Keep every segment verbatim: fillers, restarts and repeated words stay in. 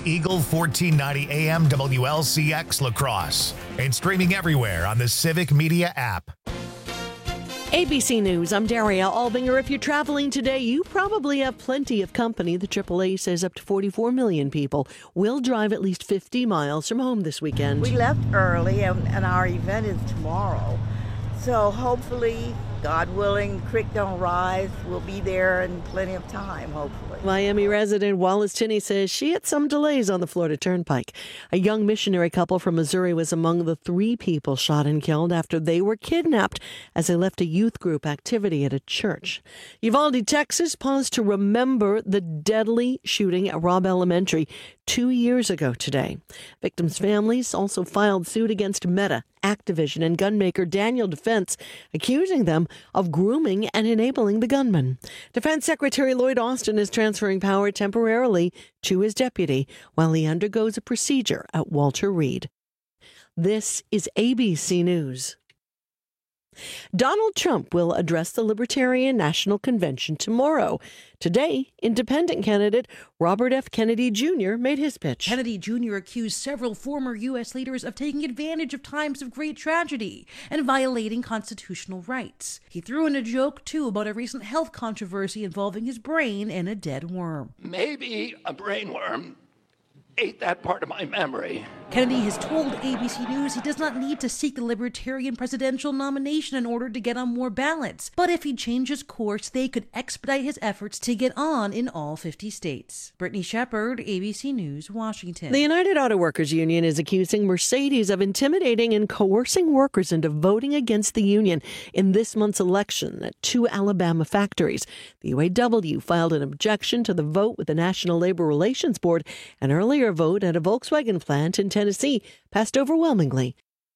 Eagle fourteen ninety A M W L C X La Crosse and streaming everywhere on the Civic Media app. A B C News, I'm Daria Albinger. If you're traveling today, you probably have plenty of company. The triple A says up to forty-four million people will drive at least fifty miles from home this weekend. We left early, and, and our event is tomorrow. So hopefully, God willing, creek don't rise. We'll be there in plenty of time, hopefully. Miami resident Wallace Tinney says she had some delays on the Florida Turnpike. A young missionary couple from Missouri was among the three people shot and killed after they were kidnapped as they left a youth group activity at a church. Uvalde, Texas paused to remember the deadly shooting at Robb Elementary two years ago today. Victims' families also filed suit against Meta, Activision, and gunmaker Daniel Defense, accusing them of grooming and enabling the gunman. Defense Secretary Lloyd Austin is transferring power temporarily to his deputy while he undergoes a procedure at Walter Reed. This is A B C News. Donald Trump will address the Libertarian National Convention tomorrow. Today, independent candidate Robert F. Kennedy Junior made his pitch. Kennedy Junior accused several former U S leaders of taking advantage of times of great tragedy and violating constitutional rights. He threw in a joke, too, about a recent health controversy involving his brain and a dead worm. Maybe a brain worm ate that part of my memory. Kennedy has told A B C News he does not need to seek the Libertarian presidential nomination in order to get on more ballots. But if he changes course, they could expedite his efforts to get on in all fifty states. Brittany Shepard, A B C News, Washington. The United Auto Workers Union is accusing Mercedes of intimidating and coercing workers into voting against the union in this month's election at two Alabama factories. The U A W filed an objection to the vote with the National Labor Relations Board. An earlier vote at a Volkswagen plant in Tennessee passed overwhelmingly.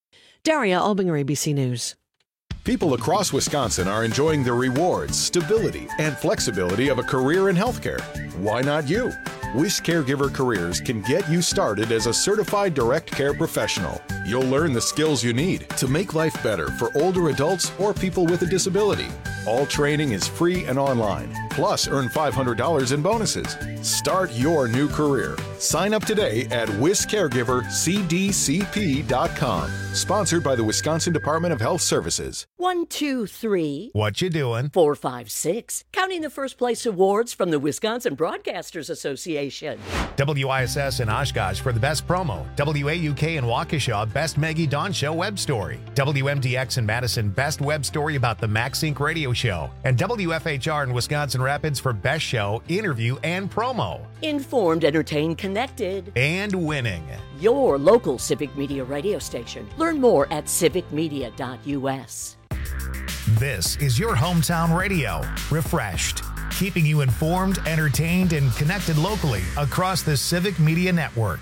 Daria Albinger, A B C News. People across Wisconsin are enjoying the rewards, stability, and flexibility of a career in healthcare. Why not you? Wish Caregiver Careers can get you started as a certified direct care professional. You'll learn the skills you need to make life better for older adults or people with a disability. All training is free and online. Plus, earn five hundred dollars in bonuses. Start your new career. Sign up today at wis caregiver c d c p dot com. Sponsored by the Wisconsin Department of Health Services. One, two, three. What you doing? Four, five, six. Counting the first place awards from the Wisconsin Broadcasters Association. W I S S in Oshkosh for the best promo. W A U K in Waukesha, best Maggie Dawn Show web story. W M D X in Madison, best web story about the MaxSync radio show. And W F H R in Wisconsin Rapids for best show, interview, and promo. Informed, entertained, connected. And winning. Your local Civic Media radio station. Learn more at civic media dot u s. This is your hometown radio. Refreshed. Keeping you informed, entertained, and connected locally across the Civic Media Network.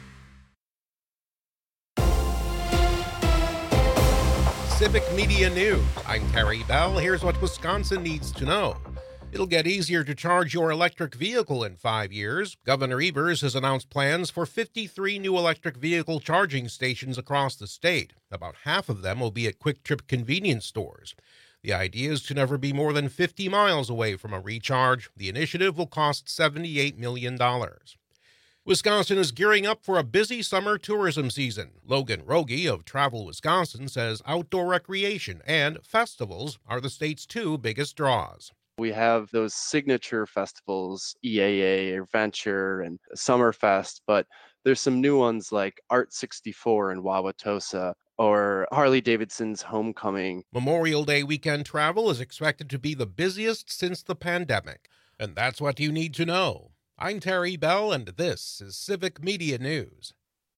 Civic Media News. I'm Terry Bell. Here's what Wisconsin needs to know. It'll get easier to charge your electric vehicle in five years. Governor Evers has announced plans for fifty-three new electric vehicle charging stations across the state. About half of them will be at Quick Trip convenience stores. The idea is to never be more than fifty miles away from a recharge. The initiative will cost seventy-eight million dollars. Wisconsin is gearing up for a busy summer tourism season. Logan Rogie of Travel Wisconsin says outdoor recreation and festivals are the state's two biggest draws. We have those signature festivals, E A A, Adventure, and Summerfest, but there's some new ones like Art sixty-four in Wauwatosa or Harley-Davidson's Homecoming. Memorial Day weekend travel is expected to be the busiest since the pandemic, and that's what you need to know. I'm Terry Bell, and this is Civic Media News.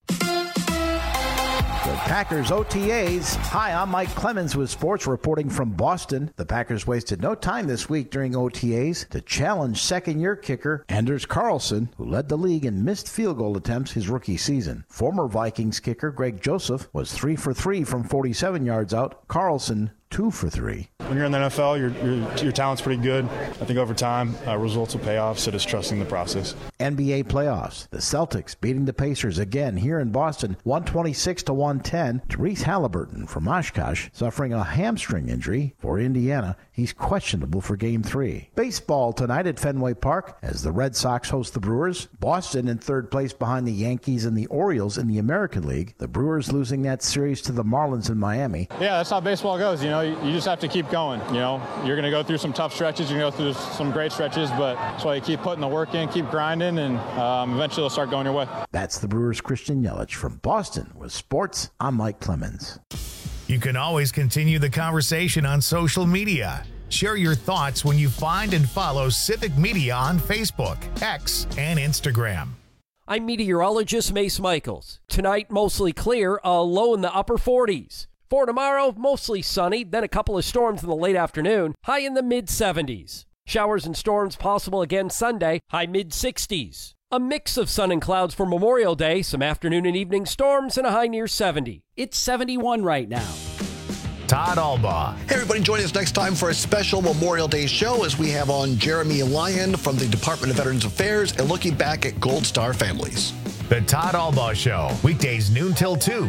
The Packers O T As. Hi, I'm Mike Clemens with sports reporting from Boston. The Packers wasted no time this week during O T As to challenge second-year kicker Anders Carlson, who led the league in missed field goal attempts his rookie season. Former Vikings kicker Greg Joseph was three for three from forty-seven yards out. Carlson two for three. When you're in the N F L, your your, your talent's pretty good. I think over time, uh, results will pay off, so just trusting the process. N B A playoffs. The Celtics beating the Pacers again here in Boston, one twenty-six to one ten. Therese Halliburton from Oshkosh suffering a hamstring injury for Indiana. He's questionable for Game three. Baseball tonight at Fenway Park as the Red Sox host the Brewers. Boston in third place behind the Yankees and the Orioles in the American League. The Brewers losing that series to the Marlins in Miami. Yeah, that's how baseball goes. You know, you, you just have to keep going. You know, you're going to go through some tough stretches. You're going to go through some great stretches, but that's why you keep putting the work in, keep grinding, and um, eventually it'll start going your way. That's the Brewers' Christian Yelich from Boston with sports. I'm Mike Clemens. You can always continue the conversation on social media. Share your thoughts when you find and follow Civic Media on Facebook, X, and Instagram. I'm meteorologist Mace Michaels. Tonight, mostly clear, a low in the upper forties. For tomorrow, mostly sunny, then a couple of storms in the late afternoon, high in the mid seventies. Showers and storms possible again Sunday, high mid sixties. A mix of sun and clouds for Memorial Day, some afternoon and evening storms, and a high near seventy. It's seventy-one right now. Todd Albaugh. Hey, everybody, join us next time for a special Memorial Day show as we have on Jeremy Lyon from the Department of Veterans Affairs and looking back at Gold Star families. The Todd Albaugh Show, weekdays noon till two.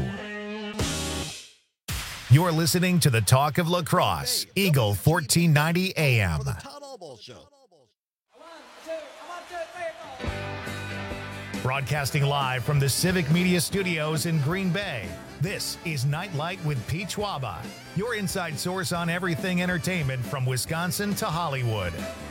You're listening to the Talk of Lacrosse, Eagle fourteen ninety A M. The Todd Albaugh Show. Broadcasting live from the Civic Media Studios in Green Bay, this is Nightlight with Pete Schwaba, your inside source on everything entertainment from Wisconsin to Hollywood.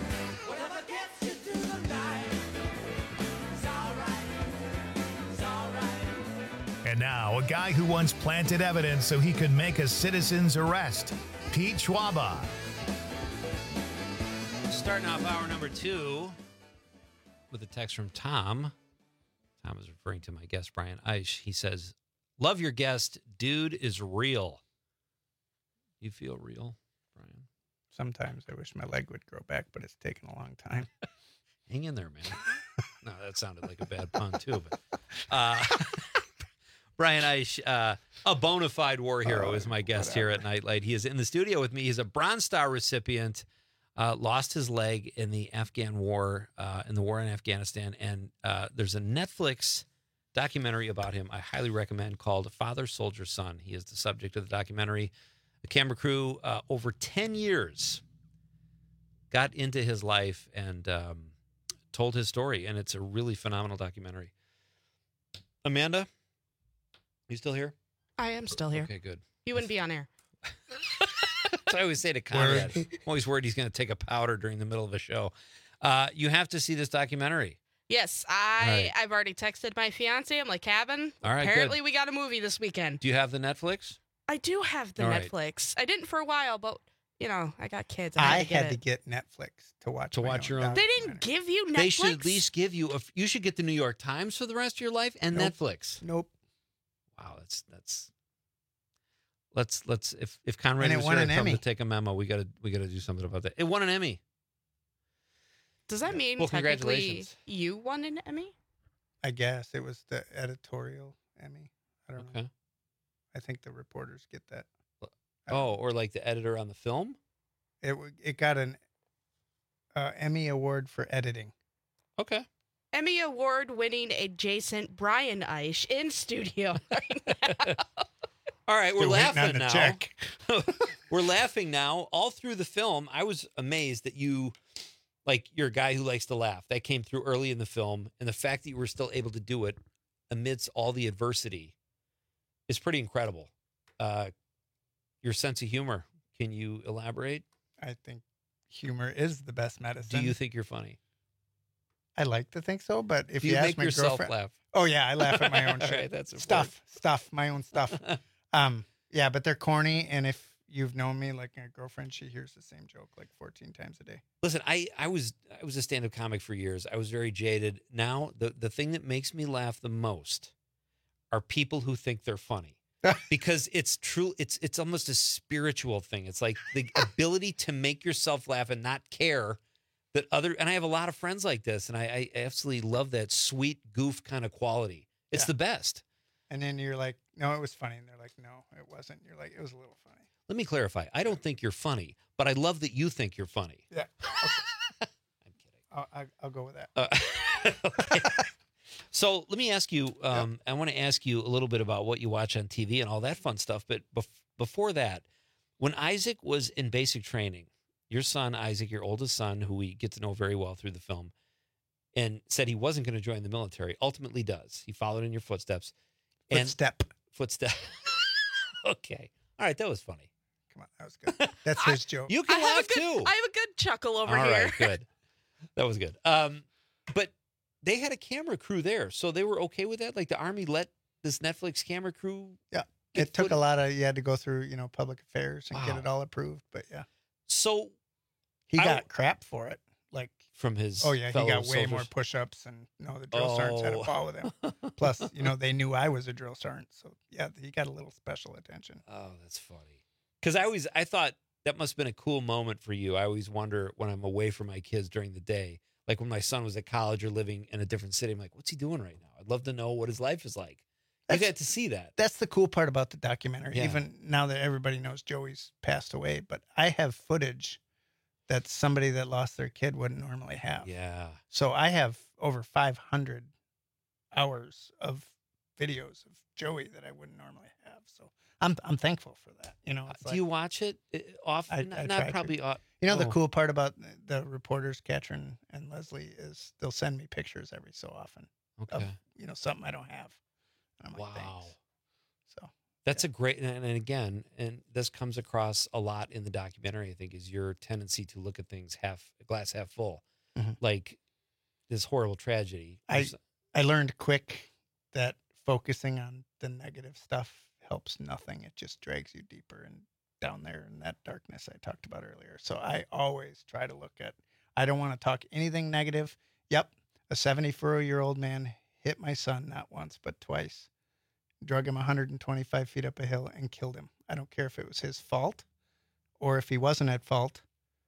And now, a guy who once planted evidence so he could make a citizen's arrest, Pete Schwaba. Starting off hour number two with a text from Tom. Tom is referring to my guest, Brian Eisch. He says, love your guest. Dude is real. You feel real, Brian? Sometimes I wish my leg would grow back, but it's taken a long time. Hang in there, man. No, that sounded like a bad pun, too. But uh, Brian Eisch, uh, a bona fide war hero, oh, is my guest whatever. here at Nightlight. He is in the studio with me. He's a Bronze Star recipient. Uh, lost his leg in the Afghan war, uh, in the war in Afghanistan. And uh, there's a Netflix documentary about him I highly recommend called Father, Soldier, Son. He is the subject of the documentary. The camera crew, uh, over ten years, got into his life and um, told his story. And it's a really phenomenal documentary. Amanda, you still here? I am still here. Okay, good. You wouldn't be on air. That's what I always say to Conrad. I'm always worried he's going to take a powder during the middle of a show. Uh, you have to see this documentary. Yes, I, right. I've already texted my fiance. I'm like, Cabin, All right, apparently good. we got a movie this weekend. Do you have the Netflix? I do have the All Netflix. Right. I didn't for a while, but, you know, I got kids. I, I had, had, to, get to get Netflix to watch To watch your own. They didn't give you Netflix? They should at least give you, a, you should get the New York Times for the rest of your life and nope. Netflix. Nope. Wow, that's, that's. Let's let's if if Conrad and was here here come to take a memo, we gotta we gotta do something about that. It won an Emmy. Does that mean well, technically you won an Emmy? I guess it was the editorial Emmy. I don't okay. know. I think the reporters get that. Oh, or like the editor on the film? It it got an uh, Emmy award for editing. Okay. Emmy award winning adjacent Brian Eisch in studio right now. All right, Still we're laughing now. Check. We're laughing now. All through the film, I was amazed that you, like, you're a guy who likes to laugh. That came through early in the film, and the fact that you were still able to do it amidst all the adversity is pretty incredible. Uh, your sense of humor, can you elaborate? I think humor is the best medicine. Do you think you're funny? I like to think so, but if Do you, you ask make my yourself girlfriend, laugh? Oh yeah, I laugh at my own All shit. right, that's stuff, stuff, my own stuff. Um, yeah, but they're corny, and if you've known me, like my girlfriend, she hears the same joke like fourteen times a day. Listen, I, I was I was a stand-up comic for years. I was very jaded. Now, the, the thing that makes me laugh the most are people who think they're funny. Because it's true, it's it's almost a spiritual thing. It's like the ability to make yourself laugh and not care that other, and I have a lot of friends like this, and I, I absolutely love that sweet goof kind of quality. It's Yeah. the best. And then you're like, no, it was funny. And they're like, no, it wasn't. You're like, it was a little funny. Let me clarify. I don't think you're funny, but I love that you think you're funny. Yeah. Okay. I'm kidding. I'll, I'll, I'll go with that. Uh, okay. So let me ask you, um, yep. I want to ask you a little bit about what you watch on T V and all that fun stuff. But bef- before that, when Isaac was in basic training, your son, Isaac, your oldest son, who we get to know very well through the film, and said he wasn't going to join the military, ultimately does. He followed in your footsteps. Footstep. And footstep. Okay. All right. That was funny. Come on. That was good. That's his joke. You can I have laugh a good, too. I have a good chuckle over All here. All right. Good. That was good. Um, but they had a camera crew there, so they were okay with that? Like the Army let this Netflix camera crew? Yeah. It took a lot of, you had to go through, you know, public affairs and Wow. get it all approved. But yeah. So he I- got crap for it. Like, from his oh yeah, he fellow got way soldiers? more push-ups, and no, the drill sergeants had a Oh. ball with him. Plus, you know, they knew I was a drill sergeant, so yeah, he got a little special attention. Oh, that's funny. Because I always, I thought that must have been a cool moment for you. I always wonder when I'm away from my kids during the day, like when my son was at college or living in a different city, I'm like, what's he doing right now? I'd love to know what his life is like. You That's- got to see that. That's the cool part about the documentary. Yeah. Even now that everybody knows Joey's passed away, but I have footage that somebody that lost their kid wouldn't normally have. Yeah. So I have over five hundred hours of videos of Joey that I wouldn't normally have. So I'm I'm thankful for that. You know, it's Do like, you watch it uh, often? I- I not try to. probably. Uh, you know, the oh. cool part about the reporters, Katrin and Leslie, is they'll send me pictures every so often of, Okay. you know, something I don't have. And I'm like, Wow. thanks. So That's a great, and, and again, and this comes across a lot in the documentary, I think, is your tendency to look at things half, glass half full. Mhm. Like this horrible tragedy. I There's- I learned quick that focusing on the negative stuff helps nothing. It just drags you deeper and down there in that darkness I talked about earlier. So I always try to look at, I don't want to talk anything negative. Yep, a seventy-four-year-old man hit my son not once but twice, drug him one hundred twenty-five feet up a hill and killed him. I don't care if it was his fault or if he wasn't at fault,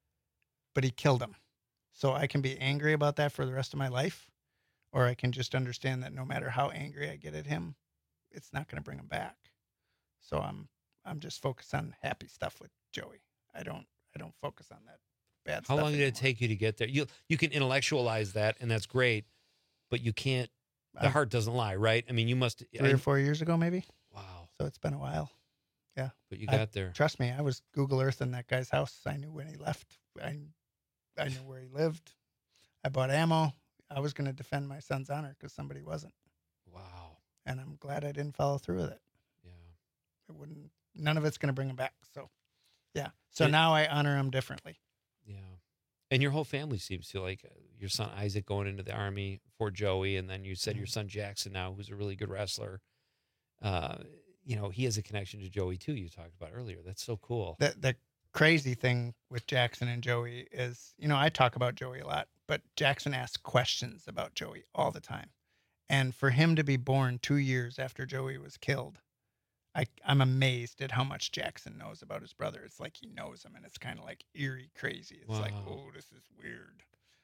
but he killed him. So I can be angry about that for the rest of my life, or I can just understand that no matter how angry I get at him, it's not going to bring him back. So I'm I'm just focused on happy stuff with Joey. I don't I don't focus on that bad How stuff. long did it anymore. take you to get there? You you can intellectualize that, and that's great, but you can't. The Uh, heart doesn't lie, right? I mean, you must. Three I- or four years ago, maybe. Wow. So it's been a while. Yeah. But you I- got there. Trust me, I was Google Earth in that guy's house. I knew when he left. I I knew where he lived. I bought ammo. I was going to defend my son's honor because somebody wasn't. Wow. And I'm glad I didn't follow through with it. Yeah. It wouldn't. None of it's going to bring him back. So, yeah. So It- now I honor him differently. Yeah. And your whole family seems to like uh, your son Isaac going into the Army for Joey, and then you said your son Jackson now, who's a really good wrestler. Uh, you know, he has a connection to Joey too. You talked about earlier. That's so cool. The the crazy thing with Jackson and Joey is, you know, I talk about Joey a lot, but Jackson asks questions about Joey all the time. And for him to be born two years after Joey was killed, I, I'm amazed at how much Jackson knows about his brother. It's like he knows him, and it's kind of like eerie crazy. It's like, Wow. oh, this is weird.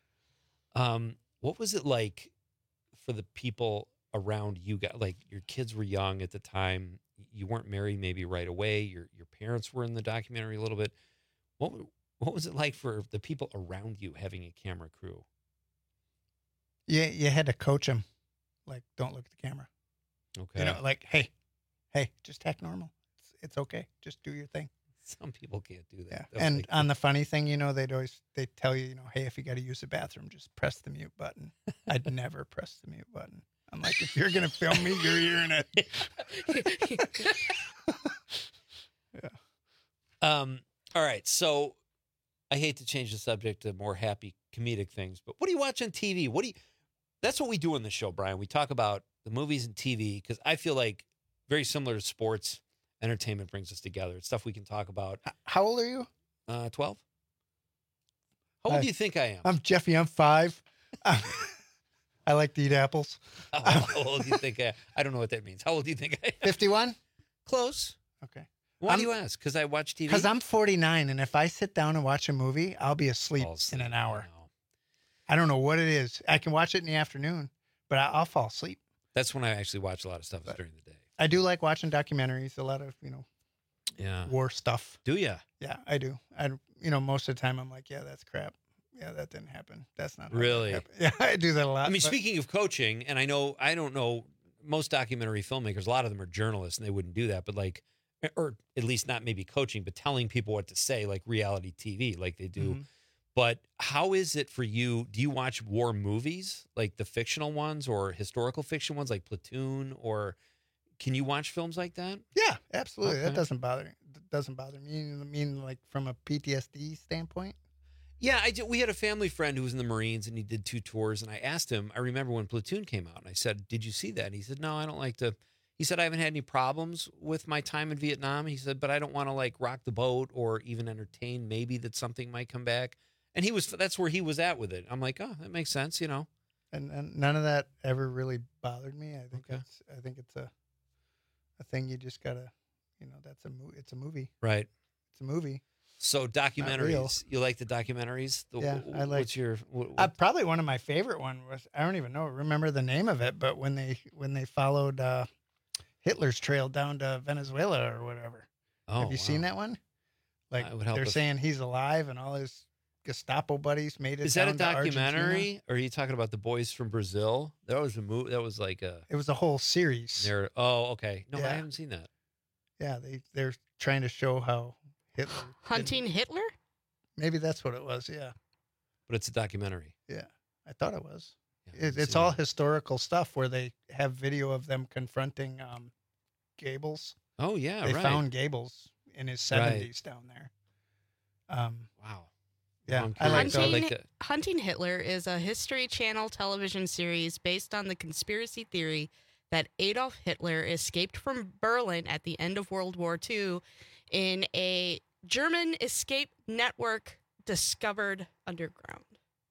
Um, what was it like for the people around you guys? Like your kids were young at the time. You weren't married maybe right away. Your your parents were in the documentary a little bit. What w- what was it like for the people around you having a camera crew? Yeah, you had to coach him. Like, don't look at the camera. Okay. You know, like, hey, hey, just act normal. It's, it's okay. Just do your thing. Some people can't do that. Yeah. though. And Like, on the funny thing, you know, they'd always they tell you, you know, hey, if you got to use the bathroom, just press the mute button. I'd never press the mute button. I'm like, if you're gonna film me, you're hearing it. Yeah. Um, all right. So I hate to change the subject to more happy comedic things, but what do you watch on T V? What do you, that's what we do on the show, Brian. We talk about the movies and T V because I feel like very similar to sports, entertainment brings us together. It's stuff we can talk about. How old are you? Uh, twelve. How old I- do you think I am? I'm Jeffy. I'm five. I like to eat apples. How old do you think I am? I don't know what that means. How old do you think I am? fifty-one. Close. Okay. Why I'm- do you ask? Because I watch T V? Because I'm forty-nine, and if I sit down and watch a movie, I'll be asleep, Fall asleep, in an hour. I know. I don't know what it is. I can watch it in the afternoon, but I, I'll fall asleep. That's when I actually watch a lot of stuff is during the day. I do like watching documentaries. A lot of, you know, Yeah. war stuff. Do you? Yeah, I do. I you know most of the time I'm like, yeah, that's crap. Yeah, that didn't happen. That's not how that Really? happened. Yeah, I do that a lot. I mean, but- speaking of coaching, and I know I don't know most documentary filmmakers. A lot of them are journalists, and they wouldn't do that. But like, or at least not maybe coaching, but telling people what to say, like reality T V, like they do. Mhm. But how is it for you? Do you watch war movies, like the fictional ones, or historical fiction ones, like Platoon, or can you watch films like that? Yeah, absolutely. That Okay. doesn't bother doesn't bother me. I mean, like from a P T S D standpoint. Yeah, I did, we had a family friend who was in the Marines, and he did two tours. And I asked him, I remember when Platoon came out, and I said, "Did you see that?" And he said, "No, I don't like to." He said, "I haven't had any problems with my time in Vietnam." He said, "But I don't want to like rock the boat or even entertain maybe that something might come back." And he was that's where he was at with it. I'm like, "Oh, that makes sense," you know. And, and none of that ever really bothered me. I think that's I think it's a a thing you just gotta, you know, that's a mo- it's a movie. Right. It's a movie. So real. documentaries, you like the documentaries? The- Yeah, I like. What's your? What, Uh, probably one of my favorite one was I don't even know remember the name of it, but when they when they followed uh, Hitler's trail down to Venezuela or whatever. Oh, Have you seen wow. that one? Like That would help they're if- saying he's alive and all his Gestapo buddies made it. Is that a down to Argentina. documentary? Or are you talking about the boys from Brazil? That was a movie. That was like a. It was a whole series. Narrative. Oh, okay. No, I Yeah. haven't seen that. Yeah, they they're trying to show how Hitler. Hunting Hitler? Maybe that's what it was. Yeah, But it's a documentary. yeah. I thought it was. Yeah, I It, haven't it's seen all that. historical stuff where they have video of them confronting um, Goebbels. Oh yeah, they right. found Goebbels in his Right. seventies down there. Um, Wow. yeah, I'm I like curious. those. I'd Hunting, like to- Hunting Hitler is a History Channel television series based on the conspiracy theory that Adolf Hitler escaped from Berlin at the end of World War Two in a German escape network discovered underground.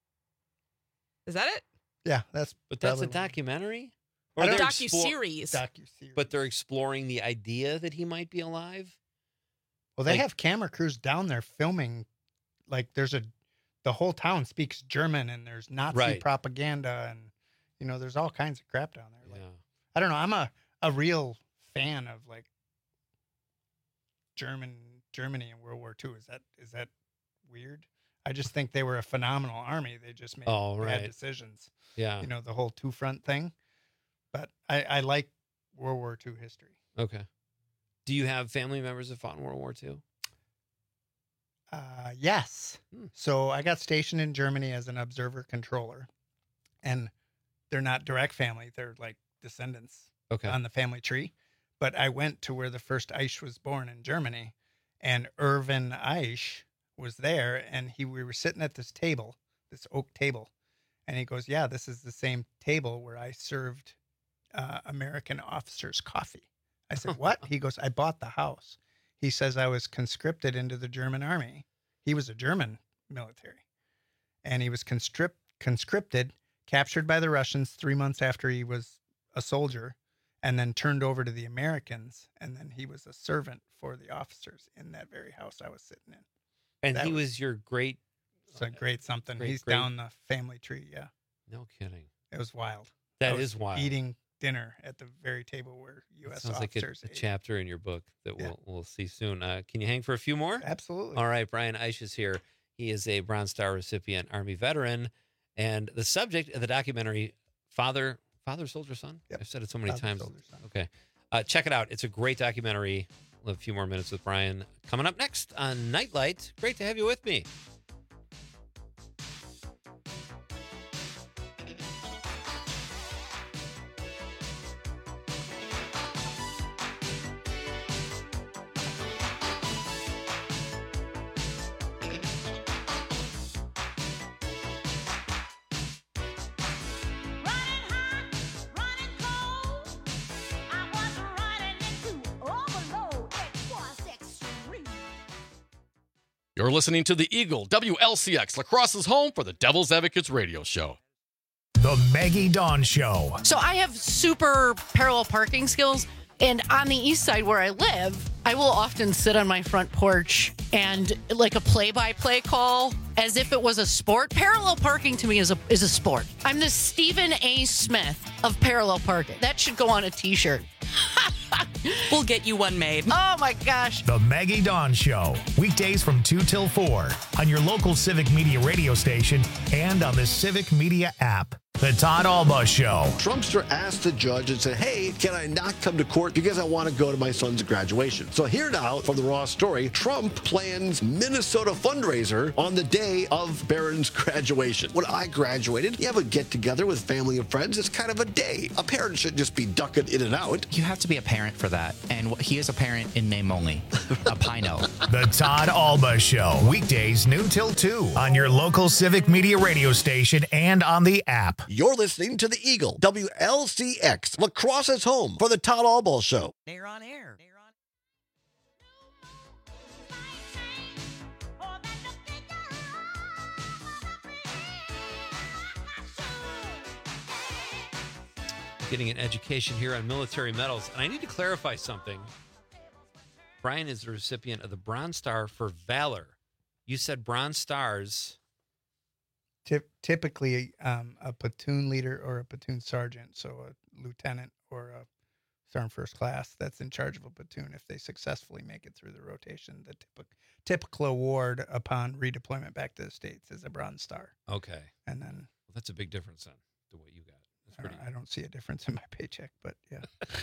Is that it? Yeah, that's. But that's a probably one. documentary. I don't- they're explore- Docu-series. Docu-series. But they're exploring the idea that he might be alive. Well, they like- have camera crews down there filming. Like, there's a, the whole town speaks German, and there's Nazi Right. propaganda, and you know, there's all kinds of crap down there. Like, Yeah. I don't know. I'm a, a real fan of like German Germany in World War Two. Is that is that weird? I just think they were a phenomenal army. They just made Oh, bad right. decisions. Yeah. You know, the whole two front thing. But I, I like World War Two history. Okay. Do you have family members that fought in World War Two? Uh, yes. Hmm. So I got stationed in Germany as an observer controller, and they're not direct family; they're like descendants Okay. on the family tree. But I went to where the first Eich was born in Germany, and Irvin Eich was there, and he we were sitting at this table, this oak table, and he goes, "Yeah, this is the same table where I served uh, American officers coffee." I said, "What?" He goes, "I bought the house." He says, "I was conscripted into the German army." He was a German military, and he was conscript conscripted, captured by the Russians three months after he was a soldier, and then turned over to the Americans. And then he was a servant for the officers in that very house I was sitting in. And That he was- was your great. It's a great something. Great, He's great- down the family tree. Yeah, No kidding. it was wild. That I was is wild. Eating dinner at the very table where U That S sounds like a, officers a ate. chapter in your book that Yeah. we'll we'll see soon. Uh, can you hang for a few more? Absolutely. All right, Brian Eich is here. He is a Bronze Star recipient, Army veteran, and the subject of the documentary, Father, Father, Soldier, Son. Yep. I've said it so many Father, times. Soldier, Son. Okay, uh, check it out. It's a great documentary. We'll have a few more minutes with Brian coming up next on Nightlight. Great to have you with me. You're listening to the Eagle W L C X, La Crosse's home for the Devil's Advocates radio show. The Maggie Dawn Show. So I have super parallel parking skills. And on the east side where I live, I will often sit on my front porch and like a play-by-play call as if it was a sport. Parallel parking to me is a is a sport. I'm the Stephen A. Smith of parallel parking. That should go on a t-shirt. We'll get you one made. Oh my gosh. The Maggie Dawn Show. Weekdays from two till four on your local Civic Media radio station and on the Civic Media app. The Todd Alba Show. Trumpster asked the judge and said, hey, can I not come to court because I want to go to my son's graduation? So here now from the Raw story, Trump plans Minnesota fundraiser on the day of Barron's graduation. When I graduated, you have a get-together with family and friends. It's kind of a day. A parent should just be ducking in and out. You have to be a parent for that. And he is a parent in name only. A Pino. The Todd Alba Show. Weekdays noon till two on your local Civic Media radio station and on the app. You're listening to the Eagle, W L C X, La Crosse's home for the Todd Alba Show. They're on air. They're on. Getting an education here on military medals. And I need to clarify something. Brian is the recipient of the Bronze Star for Valor. You said Bronze Stars. Typ- typically, um, a platoon leader or a platoon sergeant, so a lieutenant or a sergeant first class, that's in charge of a platoon. If they successfully make it through the rotation, the typical typical award upon redeployment back to the States is a Bronze Star. Okay. And then Well, that's a big difference then to what you got. That's I pretty. don't, I don't see a difference in my paycheck, but yeah.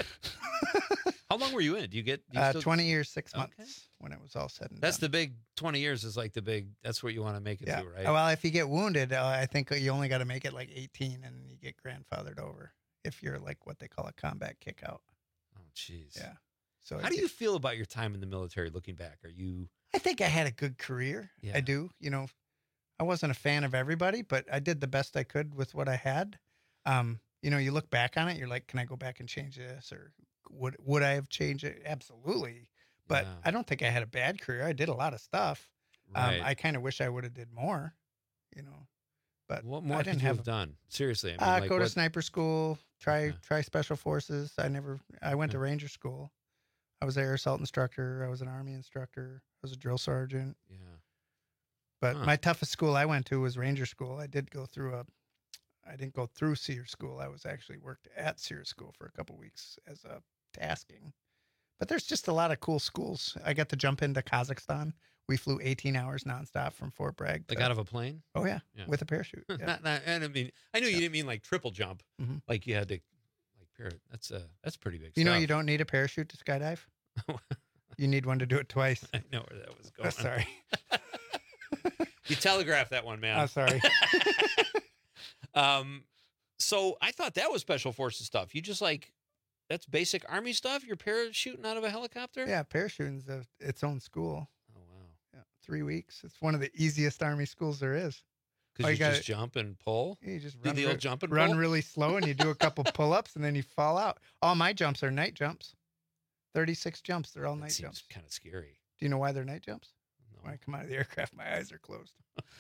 How long were you in it? Do you get do you Uh, still- twenty years, six Okay. months when it was all said and That's done. the big twenty years is like the big. That's what you want to make it Yeah. to, right? Well, if you get wounded, uh, I think you only got to make it like eighteen, and you get grandfathered over if you're like what they call a combat kick out. Oh, jeez. Yeah. So How do you feel about your time in the military? Looking back, are you? I think I had a good career. Yeah. I do. You know, I wasn't a fan of everybody, but I did the best I could with what I had. Um, you know, you look back on it, you're like, can I go back and change this, or would would I have changed it? Absolutely. But Yeah. I don't think I had a bad career. I did a lot of stuff. Right. Um, I kind of wish I would have did more. You know, but What more I could didn't you have have done? Seriously, I mean, uh, like go to what- sniper school, try Okay. try special forces. I never. I went to ranger school. I was an air assault instructor. I was an army instructor. I was a drill sergeant. Yeah. But Huh. my toughest school I went to was ranger school. I did go through a. I didn't go through SEER school. I was actually worked at SEER school for a couple weeks as a tasking. But there's just a lot of cool schools. I got to jump into Kazakhstan. We flew eighteen hours nonstop from Fort Bragg. Like to- out of a plane? Oh yeah, Yeah. with a parachute. Yeah. not, not, and I mean, I knew you didn't mean like triple jump, Mhm. like you had to, like, par- that's uh, that's pretty big. You know, stuff. you don't need a parachute to skydive. You need one to do it twice. I know where that was going. Oh, sorry. You telegraphed that one, man. I'm sorry. um, so I thought that was special forces stuff. You just like, that's basic army stuff. You're parachuting out of a helicopter. Yeah, parachuting's a, its own school. Oh wow. Yeah, three weeks. It's one of the easiest army schools there is. Because All you, you gotta- just jump and pull. You just Do run, the re- old jump and run pull? really slow, and you do a couple pull-ups, and then you fall out. All my jumps are night jumps. thirty-six jumps. They're all That night seems jumps. kind of scary. Do you know why they're night jumps? No. When I come out of the aircraft, my eyes are closed.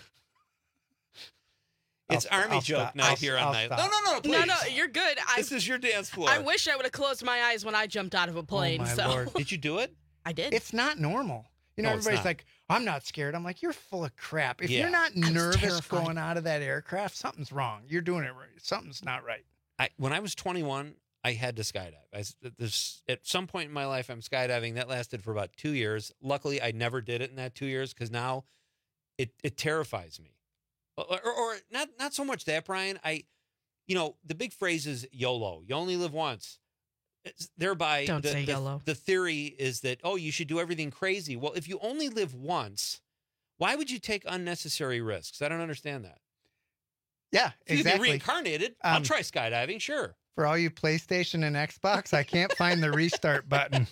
It's I'll- army I'll joke stop. night I'll- here on I'll night. stop. No, no, no, please. No, no, you're good. I, This is your dance floor. I wish I would have closed my eyes when I jumped out of a plane. Oh, my so Lord. Did you do it? I did. It's not normal. You know, No, it's everybody's not. like, I'm not scared. I'm like, you're full of crap. If Yeah. you're not I was nervous terrified. going out of that aircraft, something's wrong. You're doing it right. Something's not right. I, when I was twenty-one, I had to skydive. I, s- there's, at some point in my life, I'm skydiving. That lasted for about two years. Luckily, I never did it in that two years because now it, it terrifies me. Or, or, or not not so much that, Brian. I, you know, the big phrase is YOLO. You only live once. It's, thereby, Don't the, say the, YOLO. the theory is that, oh, you should do everything crazy. Well, if you only live once, why would you take unnecessary risks? I don't understand that. Yeah, If you could be exactly. reincarnated, I'll Um, try skydiving, sure. For all you PlayStation and Xbox, I can't find the restart button.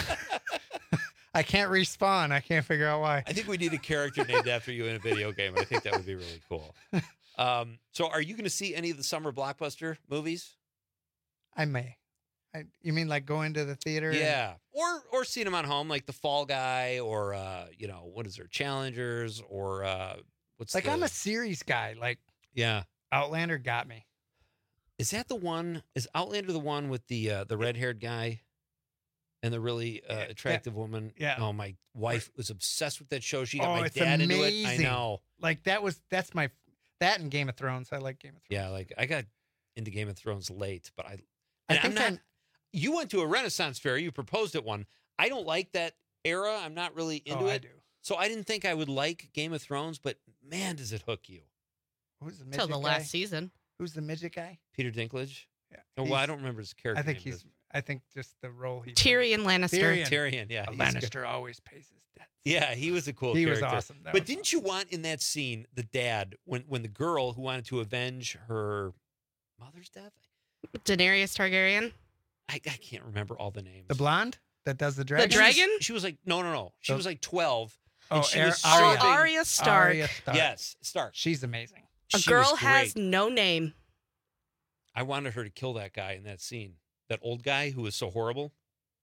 I can't respawn. I can't figure out why. I think we need a character named after you in a video game. I think that would be really cool. Um, so, are you going to see any of the summer blockbuster movies? I may. I, you mean like go into the theater? and- Yeah, or or see them at home, like The Fall Guy, or uh, you know, what is there, Challengers, or uh, what's like the, I'm a series guy. Like yeah. Outlander got me. Is that the one? Is Outlander the one with the uh, the red haired guy and the really uh, attractive woman? yeah. Oh, my wife was obsessed with that show. She got Oh, my it's dad into amazing. it. I know. Like that was that's my that and Game of Thrones. I like Game of Thrones. Yeah, like I got into Game of Thrones late, but I I and I'm think not. I'm- you went to a Renaissance fair. You proposed at one. I don't like that era. I'm not really into oh, it. I do. So I didn't think I would like Game of Thrones, but man, does it hook you. Who's the midget Till the guy? last season. Who's the midget guy? Peter Dinklage? Yeah. Oh, well, I don't remember his character I think name, he's. I think just the role he. Tyrion Lannister. Tyrion. Tyrion, yeah. A he's Lannister good. always pays his debts. Yeah, he was a cool He character. was awesome. That But was didn't you want in that scene the dad when when the girl who wanted to avenge her mother's death? Daenerys Targaryen. I, I can't remember all the names. The blonde that does the dragon. The dragon? She was, she was like no, no, no. She The- was like twelve. Oh, and she Ar- was Arya. serving- Arya Stark. Arya Stark. Yes, Stark. She's amazing. A She girl was has great. no name. I wanted her to kill that guy in that scene. That old guy who was so horrible.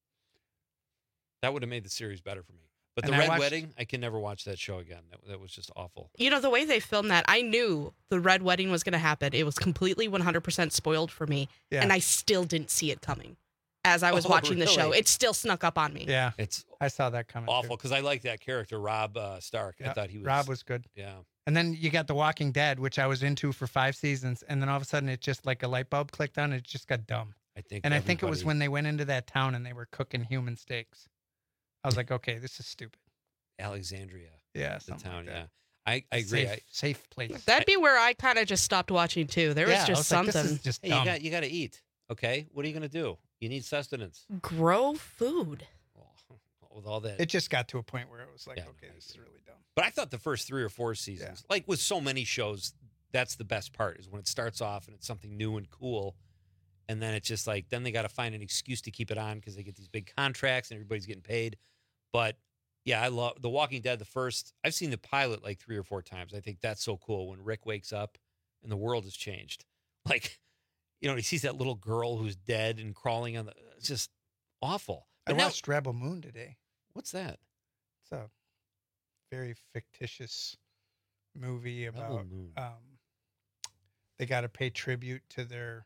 That would have made the series better for me. But the And I Red watched- Wedding, I can never watch that show again. That, that was just awful. You know, the way they filmed that, I knew the Red Wedding was going to happen. It was completely one hundred percent spoiled for me. Yeah. And I still didn't see it coming. As I was Oh, watching the show, really? it still snuck up on me. Yeah, It's I saw that coming. awful Too. because I like that character, Rob uh, Stark. I Yeah, thought he was. Rob was good. Yeah. And then you got The Walking Dead, which I was into for five seasons, and then all of a sudden it just like a light bulb clicked on. It just got dumb. I think. And I think it was everybody- when they went into that town and they were cooking human steaks. I was like, okay, this is stupid. Alexandria, Yeah, the something town. like yeah, that. I, I agree. Safe, I, safe place. That'd be where I kind of just stopped watching too. There was Yeah, I just was like, this something. is just hey, dumb. you got you got to eat. Okay, what are you gonna do? You need sustenance. Grow food. With all that. It just got to a point where it was like, Yeah, okay, no, I this is agree. really dumb. But I thought the first three or four seasons, like with so many shows, that's the best part is when it starts off and it's something new and cool. And then it's just like, then they got to find an excuse to keep it on because they get these big contracts and everybody's getting paid. But yeah, I love The Walking Dead. The first, I've seen the pilot like three or four times. I think that's so cool when Rick wakes up and the world has changed. Like, you know, he sees that little girl who's dead and crawling on the, it's just awful. I But now- watched Rebel Moon today. what's that? It's a very fictitious movie about Moon. um, they got to pay tribute to their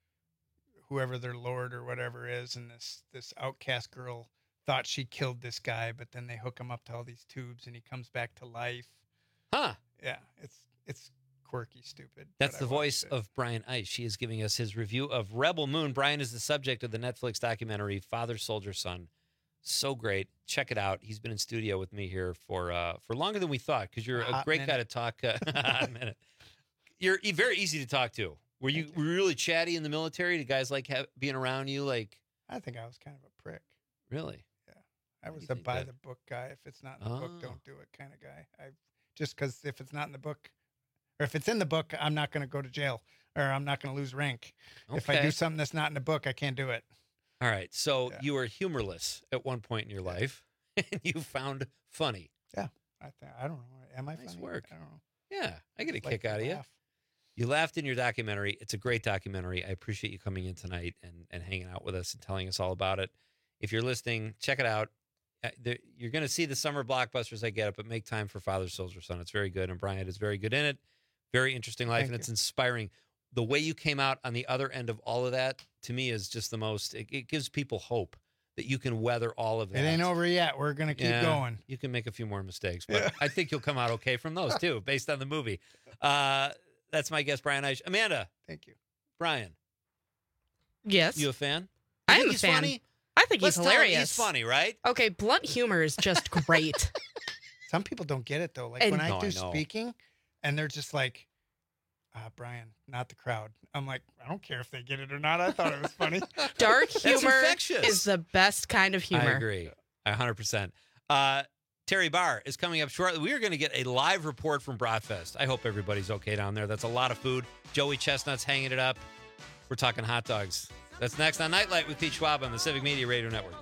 whoever their lord or whatever is, and this this outcast girl thought she killed this guy, but then they hook him up to all these tubes, and he comes back to life. Huh. Yeah, it's it's quirky, stupid. That's but the I voice watched it. of Brian Ice. She is giving us his review of Rebel Moon. Brian is the subject of the Netflix documentary Father, Soldier, Son. So great. Check it out. He's been in studio with me here for uh, for longer than we thought because you're A a hot great guy to minute. talk. Uh, a minute. You're e- very easy to talk to. Were you, were you really chatty in the military? Did guys like ha- being around you? Like, I think I was kind of a prick. really? I do was you a think by that- the book guy. If it's not in the book, Oh. don't do it kind of guy. I just because if it's not in the book, or if it's in the book, I'm not going to go to jail, or I'm not going to lose rank. If I Okay. do something that's not in the book, I can't do it. All right. So you were humorless at one point in your life, and you found funny. Yeah, I th- I don't know. Am I Nice funny? work. I don't know. Yeah, I get a Just like kick to out of you. laugh. You laughed in your documentary. It's a great documentary. I appreciate you coming in tonight and, and hanging out with us and telling us all about it. If you're listening, check it out. Uh, there, you're going to see the summer blockbusters. I get it, but make time for Father, Soldier, Son. It's very good, and Brian is very good in it. Very interesting life, Thank and you. it's inspiring. The way you came out on the other end of all of that, to me, is just the most. It, it gives people hope that you can weather all of that. It ain't over yet. We're gonna keep Yeah, going. You can make a few more mistakes, but Yeah. I think you'll come out okay from those too, based on the movie. Uh, that's my guest, Brian Ice. Amanda. Thank you, Brian. Yes. You a fan? I You am think a he's fan. funny? I think Let's he's tell him hilarious. He's funny, right? Okay, blunt humor is just great. Some people don't get it though. Like And- when I No, I do know. speaking, and they're just like, uh, "Brian, not the crowd." I'm like, I don't care if they get it or not. I thought it was funny. Dark That's humor infectious. is the best kind of humor. I agree. A hundred percent. Uh, Terry Barr is coming up shortly. We are going to get a live report from Broadfest. I hope everybody's okay down there. That's a lot of food. Joey Chestnut's hanging it up. We're talking hot dogs. That's next on Nightlight with Pete Schwab on the Civic Media Radio Network.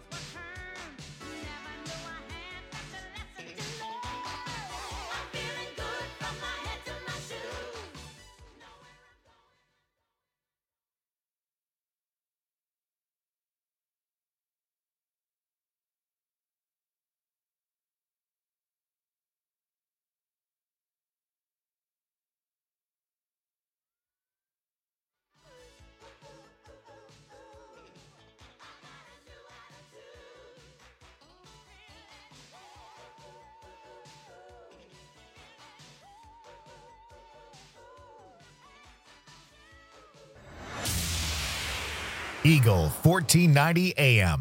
Eagle fourteen ninety A M.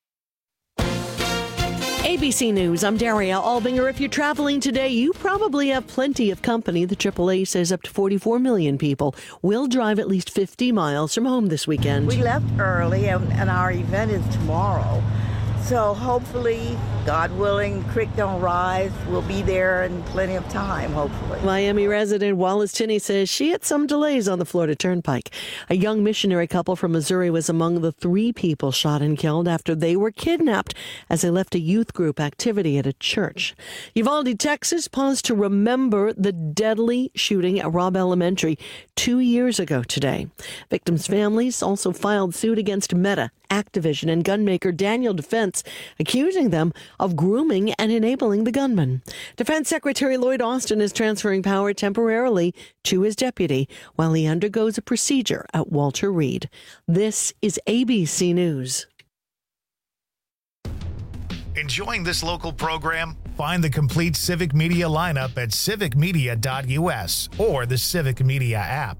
A B C News, I'm Daria Albinger. If you're traveling today, you probably have plenty of company. The triple A says up to forty-four million people will drive at least fifty miles from home this weekend. We left early, and, and our event is tomorrow. So hopefully, God willing, creek don't rise. We'll be there in plenty of time, hopefully. Miami resident Wallace Tinney says she had some delays on the Florida Turnpike. A young missionary couple from Missouri was among the three people shot and killed after they were kidnapped as they left a youth group activity at a church. Uvalde, Texas paused to remember the deadly shooting at Robb Elementary two years ago today. Victims' families also filed suit against Meta, Activision, and gunmaker Daniel Defense, accusing them of grooming and enabling the gunman. Defense Secretary Lloyd Austin is transferring power temporarily to his deputy while he undergoes a procedure at Walter Reed. This is A B C News. Enjoying this local program? Find the complete Civic Media lineup at civic media dot U S or the Civic Media app.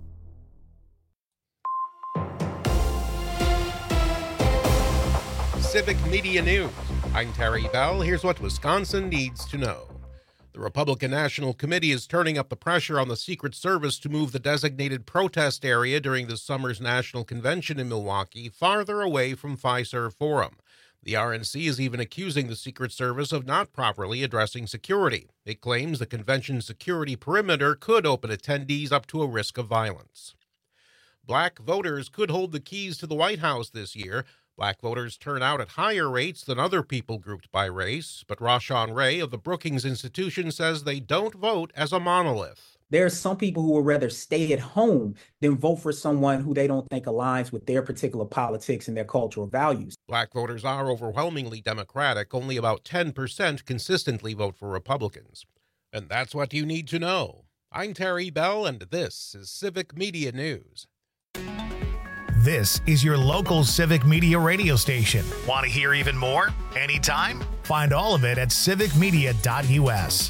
Civic Media News. I'm Terry Bell. Here's what Wisconsin needs to know. The Republican National Committee is turning up the pressure on the Secret Service to move the designated protest area during this summer's national convention in Milwaukee farther away from Fiserv Forum. The R N C is even accusing the Secret Service of not properly addressing security. It claims the convention security perimeter could open attendees up to a risk of violence. Black voters could hold the keys to the White House this year. Black voters turn out at higher rates than other people grouped by race, but Rashawn Ray of the Brookings Institution says they don't vote as a monolith. There are some people who would rather stay at home than vote for someone who they don't think aligns with their particular politics and their cultural values. Black voters are overwhelmingly Democratic. Only about ten percent consistently vote for Republicans. And that's what you need to know. I'm Terry Bell, and this is Civic Media News. This is your local Civic Media radio station. Want to hear even more? Anytime? Find all of it at civic media dot U S.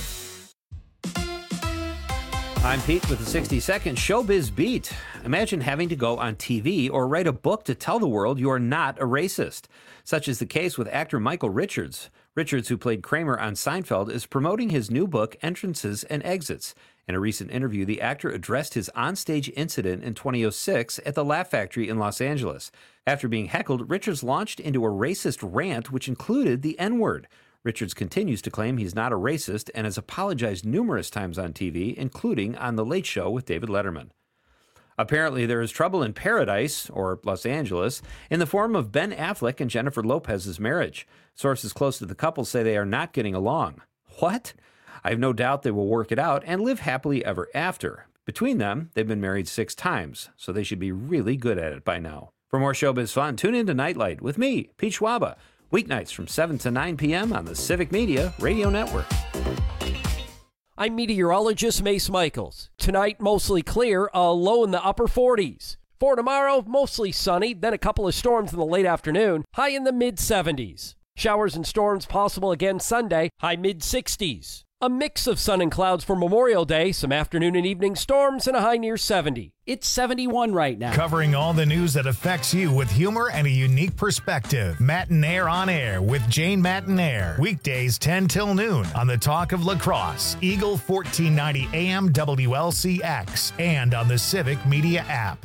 I'm Pete with the sixty second Showbiz Beat. Imagine having to go on T V or write a book to tell the world you are not a racist. Such is the case with actor Michael Richards. Richards, who played Kramer on Seinfeld, is promoting his new book, Entrances and Exits. In a recent interview, the actor addressed his onstage incident in two thousand six at the Laugh Factory in Los Angeles. After being heckled, Richards launched into a racist rant which included the N-word. Richards continues to claim he's not a racist and has apologized numerous times on T V, including on The Late Show with David Letterman. Apparently, there is trouble in paradise, or Los Angeles, in the form of Ben Affleck and Jennifer Lopez's marriage. Sources close to the couple say they are not getting along. What? I have no doubt they will work it out and live happily ever after. Between them, they've been married six times, so they should be really good at it by now. For more showbiz fun, tune in to Nightlight with me, Pete Schwaba, weeknights from seven to nine p.m. on the Civic Media Radio Network. I'm meteorologist Mace Michaels. Tonight, mostly clear, a low in the upper forties. For tomorrow, mostly sunny, then a couple of storms in the late afternoon, high in the mid seventies. Showers and storms possible again Sunday, high mid sixties. A mix of sun and clouds for Memorial Day, some afternoon and evening storms, and a high near seventy. It's seventy-one right now. Covering all the news that affects you with humor and a unique perspective. Matinaire on Air with Jane Matinaire. Weekdays ten till noon on the Talk of La Crosse, Eagle fourteen ninety A M W L C X, and on the Civic Media app.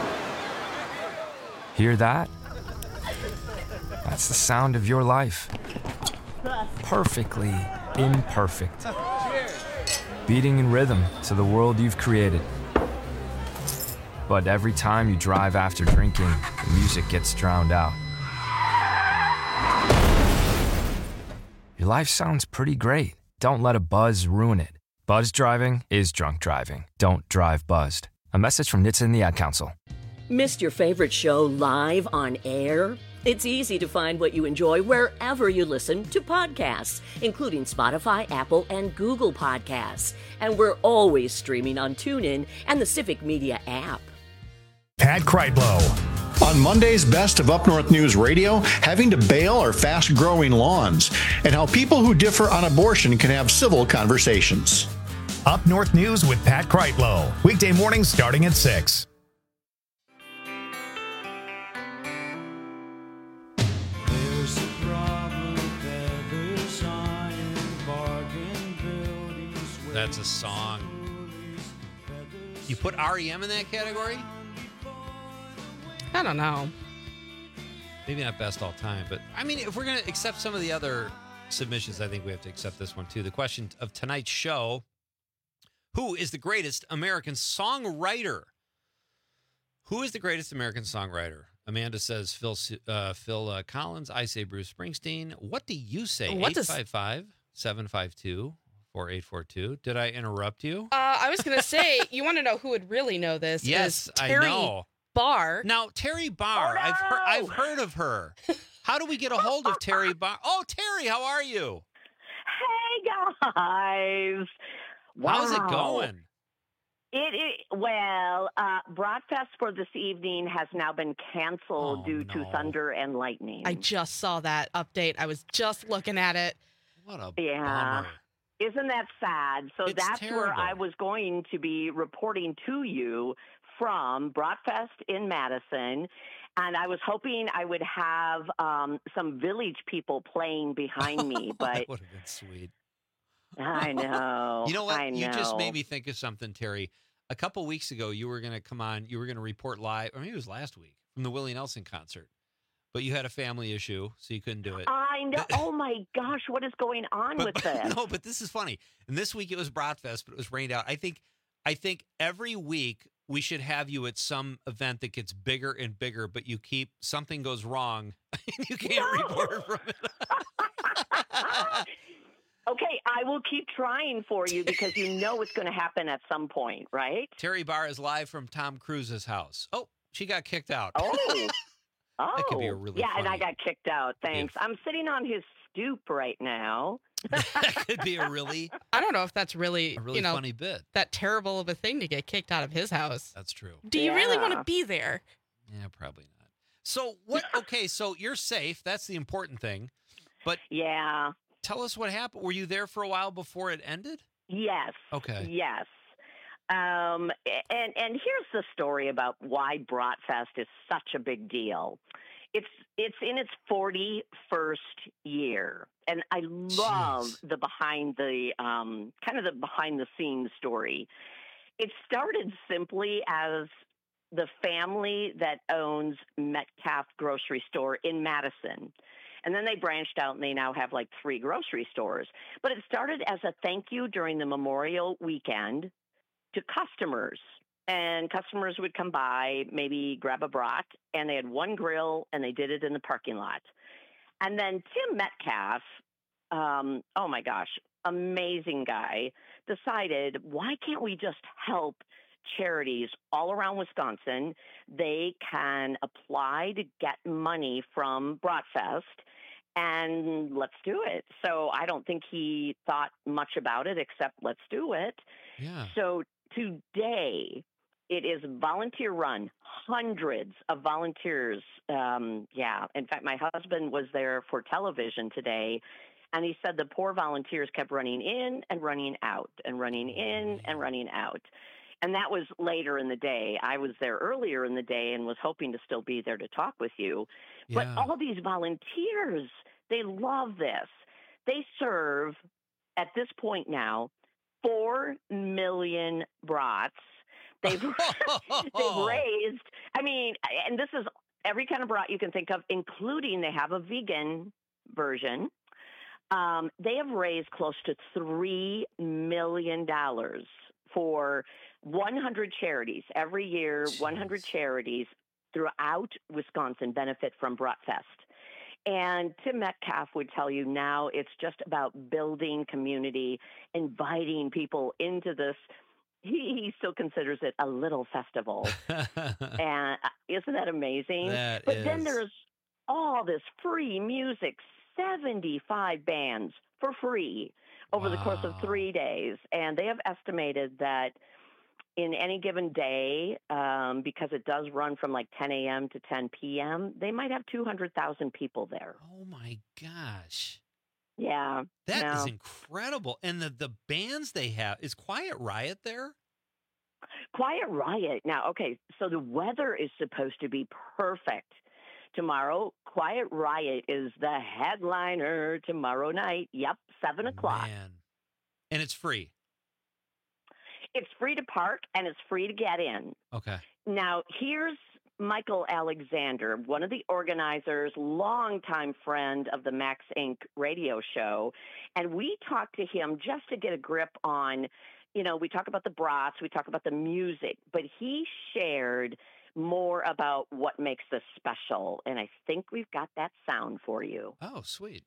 Hear that? That's the sound of your life. Perfectly imperfect. Beating in rhythm to the world you've created. But every time you drive after drinking, the music gets drowned out. Your life sounds pretty great. Don't let a buzz ruin it. Buzz driving is drunk driving. Don't drive buzzed. A message from N H T S A and the Ad Council. Missed your favorite show live on air? It's easy to find what you enjoy wherever you listen to podcasts, including Spotify, Apple, and Google Podcasts. And we're always streaming on TuneIn and the Civic Media app. Pat Kreitlow. On Monday's Best of Up North News Radio, having to bail our fast-growing lawns, and how people who differ on abortion can have civil conversations. Up North News with Pat Kreitlow. Weekday mornings starting at six. that's a song. You put R E M in that category? I don't know. Maybe not best all time, but I mean, if we're going to accept some of the other submissions, I think we have to accept this one too. The question of tonight's show: who is the greatest American songwriter? Who is the greatest American songwriter? Amanda says Phil uh, Phil uh, Collins. I say Bruce Springsteen. What do you say? What does- eight five five, seven five two, four eight four two. Did I interrupt you? Uh, I was going to say, you want to know who would really know this? Yes, is I Terry know. Barr. Now, Terry Barr, I've heard, I've heard of her. How do we get a hold of Terry Barr? Oh, Terry, how are you? Hey, guys. Wow. How's it going? It, it well, uh, Broadfest for this evening has now been canceled Oh, due to no. thunder and lightning. I just saw that update. I was just looking at it. What a yeah. bummer. Isn't that sad? So It's that's where terrible. I was going to be reporting to you from Broadfest in Madison. And I was hoping I would have um, some village people playing behind me, but That would have been sweet. I know. You know what? I know. You just made me think of something, Terry. A couple weeks ago, you were going to come on. You were going to report live, or maybe it was last week, from the Willie Nelson concert. But you had a family issue, so you couldn't do it. I know. Oh my gosh, what is going on But, with but- this? no, but this is funny. And this week it was Broadfest, but it was rained out. I think, I think every week we should have you at some event that gets bigger and bigger, but you keep something goes wrong, and you can't No. report from it. Okay, I will keep trying for you because you know it's going to happen at some point, right? Terry Barr is live from Tom Cruise's house. Oh, she got kicked out. Oh. Oh. That could be a really yeah, and I funny- got kicked out. Thanks. I'm sitting on his stoop right now. That could be a really, I don't know if that's really, a really you know, funny bit. that terrible of a thing to get kicked out of his house. That's true. Do you really want Yeah. to be there? Yeah, probably not. So what? Okay, so you're safe. That's the important thing. But yeah, tell us what happened. Were you there for a while before it ended? Yes. Okay. Yes. Um, and and here's the story about why Bratfest is such a big deal. It's it's in its forty-first year, and I love Jeez. the behind the um, kind of the behind the scenes story. It started simply as the family that owns Metcalf Grocery Store in Madison. And then they branched out and they now have like three grocery stores. But it started as a thank you during the Memorial Weekend to customers. And customers would come by, maybe grab a brat, and they had one grill and they did it in the parking lot. And then Tim Metcalf, um, oh my gosh, amazing guy, decided, why can't we just help charities all around Wisconsin? They can apply to get money from Bratfest, and let's do it. So I don't think he thought much about it except let's do it. Yeah. So today it is volunteer run, hundreds of volunteers. Um, yeah. In fact, my husband was there for television today, and he said the poor volunteers kept running in and running out and running in and running out. And that was later in the day. I was there earlier in the day and was hoping to still be there to talk with you. But Yeah. all these volunteers, they love this. They serve, at this point now, four million brats. They've, they've raised, I mean, and this is every kind of brat you can think of, including they have a vegan version. Um, they have raised close to three million dollars for one hundred charities. Every year, Jeez. one hundred charities throughout Wisconsin benefit from Bratfest. And Tim Metcalf would tell you now it's just about building community, inviting people into this. He, he still considers it a little festival. And uh, isn't that amazing? That but then is. there's all this free music, seventy-five bands for free over the course of Wow. three days. And they have estimated that in any given day, um, because it does run from like ten a.m. to ten p.m., they might have two hundred thousand people there. Oh my gosh. Yeah. That is no. incredible. And the, the bands they have, is Quiet Riot there? Quiet Riot. Now, okay, so the weather is supposed to be perfect tomorrow. Quiet Riot is the headliner tomorrow night. Yep, seven o'clock. Man. And it's free. It's free to park and it's free to get in. Okay. Now, here's Michael Alexander, one of the organizers, longtime friend of the Max Incorporated radio show. And we talked to him just to get a grip on, you know, we talk about the brats, we talk about the music, but he shared more about what makes this special. And I think we've got that sound for you. Oh, sweet.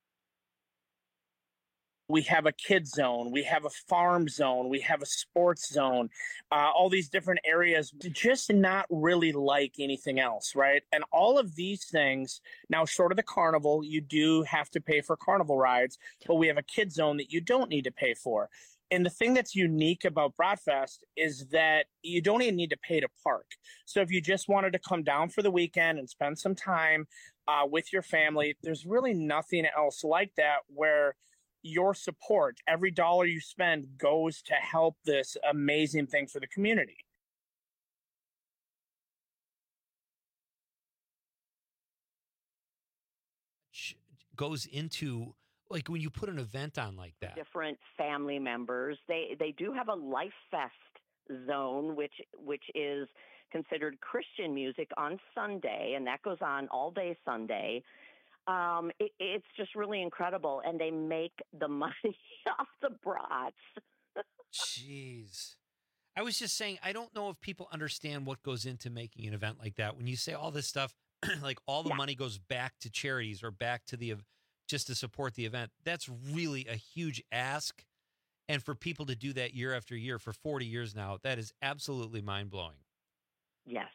We have a kids zone, we have a farm zone, we have a sports zone, uh, all these different areas, just not really like anything else, right? And all of these things, now short of the carnival, you do have to pay for carnival rides, but we have a kids zone that you don't need to pay for. And the thing that's unique about Bratfest is that you don't even need to pay to park. So if you just wanted to come down for the weekend and spend some time uh, with your family, there's really nothing else like that where your support, every dollar you spend goes to help this amazing thing for the community. Goes into, like, when you put an event on like that. Different family members. They they do have a Life Fest zone, which which is considered Christian music on Sunday, and that goes on all day Sunday. Um, it, it's just really incredible, and they make the money off the brats. Jeez. I was just saying, I don't know if people understand what goes into making an event like that. When you say all this stuff, like all the Yeah. money goes back to charities or back to the, just to support the event. That's really a huge ask. And for people to do that year after year for forty years now, that is absolutely mind blowing. Yes.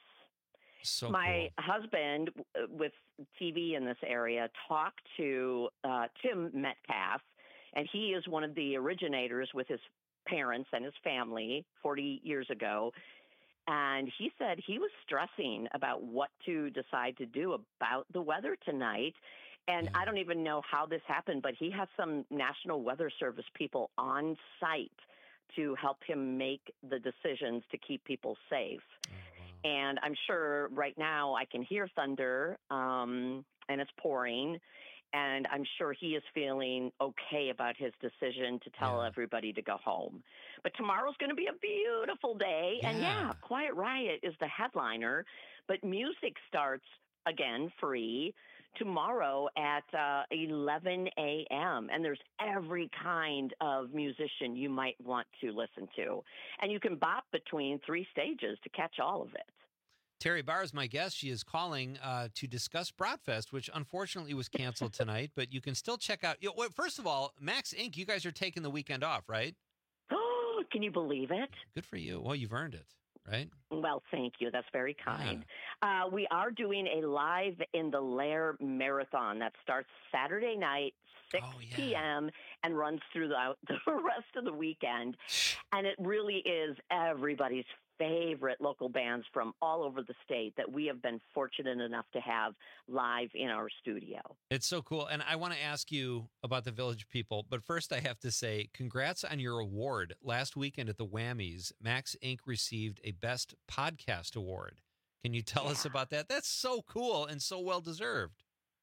So My husband, uh, with T V in this area, talked to uh, Tim Metcalf, and he is one of the originators with his parents and his family forty years ago. And he said he was stressing about what to decide to do about the weather tonight. And I don't even know how this happened, but he has some National Weather Service people on site to help him make the decisions to keep people safe. And I'm sure right now I can hear thunder, um, and it's pouring. And I'm sure he is feeling okay about his decision to tell Yeah. everybody to go home. But tomorrow's going to be a beautiful day. And Yeah. yeah, Quiet Riot is the headliner, but music starts again free tomorrow at uh, eleven a.m. And there's every kind of musician you might want to listen to. And you can bop between three stages to catch all of it. Terry Barr is my guest. She is calling uh, to discuss Bratfest, which unfortunately was canceled tonight, but you can still check out. You know, well, first of all, Max Incorporated, you guys are taking the weekend off, right? Oh, can you believe it? Good for you. Well, you've earned it, right? Well, thank you. That's very kind. Uh, we are doing a Live in the Lair marathon that starts Saturday night, six p.m., and runs through the, the rest of the weekend. And it really is everybody's favorite local bands from all over the state that we have been fortunate enough to have live in our studio. It's so cool. And I want to ask you about the Village People. But first, I have to say, congrats on your award. Last weekend at the Whammies, Max Incorporated received a Best Podcast Award. Can you tell yeah. us about that? That's so cool and so well-deserved.